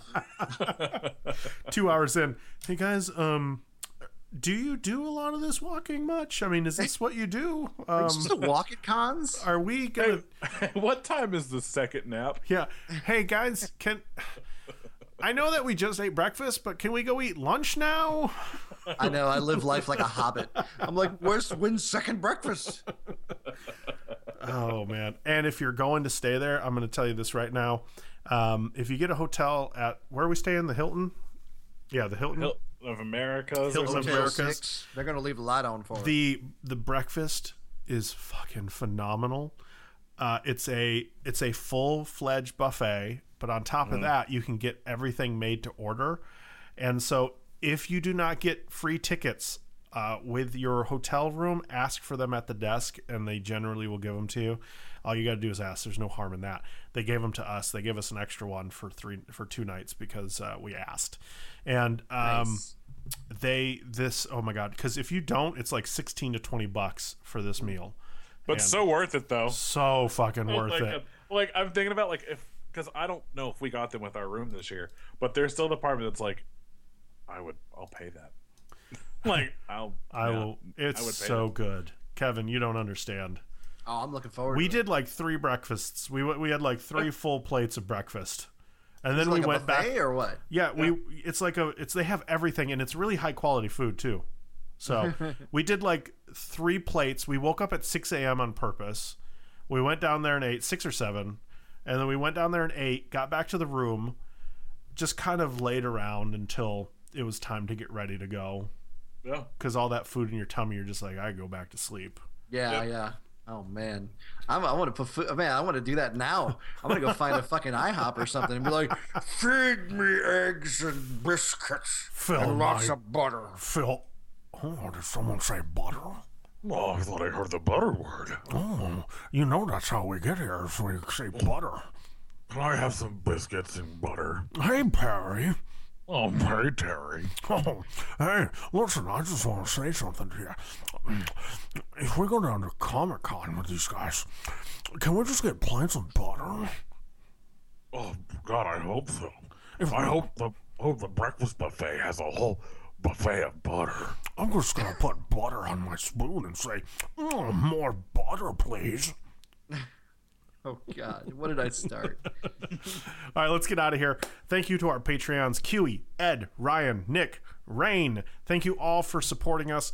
[SPEAKER 4] 2 hours in. Hey guys, do you do a lot of this walking much? I mean, is this what you do?
[SPEAKER 6] Just to walk at cons?
[SPEAKER 4] Are we gonna?
[SPEAKER 7] What time is the second nap?
[SPEAKER 4] Yeah. Hey guys, I know that we just ate breakfast, but can we go eat lunch now?
[SPEAKER 6] I know. I live life like a hobbit. I'm like, when's second breakfast?
[SPEAKER 4] Oh man! And if you're going to stay there, I'm going to tell you this right now. If you get a hotel at where are we staying, the Hilton? Yeah, the Hilton.
[SPEAKER 7] Of America's.
[SPEAKER 4] Hilton of America's.
[SPEAKER 6] They're going to leave a light on for it.
[SPEAKER 4] The breakfast is fucking phenomenal. It's a full-fledged buffet, but on top of that, you can get everything made to order. And so if you do not get free tickets with your hotel room, ask for them at the desk, and they generally will give them to you. All you got to do is ask. There's no harm in that. They gave them to us. They gave us an extra one for 2 nights because we asked. And
[SPEAKER 6] nice.
[SPEAKER 4] Oh my god, because if you don't, it's like $16 to $20 for this meal.
[SPEAKER 7] But so worth it though.
[SPEAKER 4] So fucking worth it.
[SPEAKER 7] Like I'm thinking about because I don't know if we got them with our room this year, but there's still a department that's like, I'll pay that. Like I will. It's so good, Kevin. You don't understand.
[SPEAKER 6] Oh, I'm looking forward.
[SPEAKER 4] We did like 3 breakfasts. We had like 3 full plates of breakfast, and then we went back.
[SPEAKER 6] Or what?
[SPEAKER 4] Yeah, they have everything, and it's really high quality food too. So we did like 3 plates. We woke up at 6 a.m. on purpose. We went down there and ate 6 or 7, and then we went down there and ate. Got back to the room, just kind of laid around until it was time to get ready to go.
[SPEAKER 7] Yeah,
[SPEAKER 4] because all that food in your tummy, you're just like, I go back to sleep.
[SPEAKER 6] Yeah. Oh man, I want to put I want to do that now. I'm gonna go find a fucking IHOP or something and be like, feed me eggs and biscuits and lots of butter.
[SPEAKER 4] Phil, did someone say butter?
[SPEAKER 7] Oh, I thought I heard the butter word.
[SPEAKER 4] Oh, you know that's how we get here, is we say butter.
[SPEAKER 7] Can I have some biscuits and butter?
[SPEAKER 4] Hey, Perry.
[SPEAKER 7] Oh, hey, Terry.
[SPEAKER 4] Oh, hey, listen, I just want to say something to you. If we go down to Comic-Con with these guys, can we just get plain of butter?
[SPEAKER 7] Oh, God, I hope so. I hope the breakfast buffet has a whole buffet of butter.
[SPEAKER 4] I'm just going to put butter on my spoon and say, more butter, please.
[SPEAKER 6] Oh, God. What did I start?
[SPEAKER 4] All right, let's get out of here. Thank you to our Patreons, Kiwi, Ed, Ryan, Nick, Rain. Thank you all for supporting us.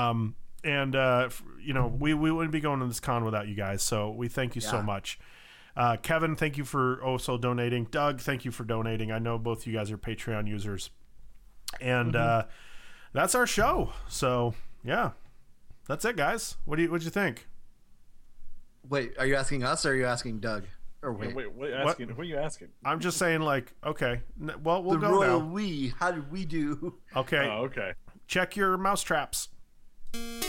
[SPEAKER 4] We wouldn't be going to this con without you guys, so we thank you so much. Kevin, thank you for also donating. Doug, thank you for donating. I know both you guys are Patreon users. And that's our show. So, yeah. That's it, guys. What'd you think?
[SPEAKER 6] Wait, are you asking us or are you asking Doug? Or
[SPEAKER 7] Wait, what are you asking? What are you asking?
[SPEAKER 4] I'm just saying, like, okay. Well, we'll
[SPEAKER 6] the
[SPEAKER 4] go
[SPEAKER 6] royal
[SPEAKER 4] now.
[SPEAKER 6] we. How did we do?
[SPEAKER 4] Okay.
[SPEAKER 7] Oh, okay.
[SPEAKER 4] Check your mouse traps.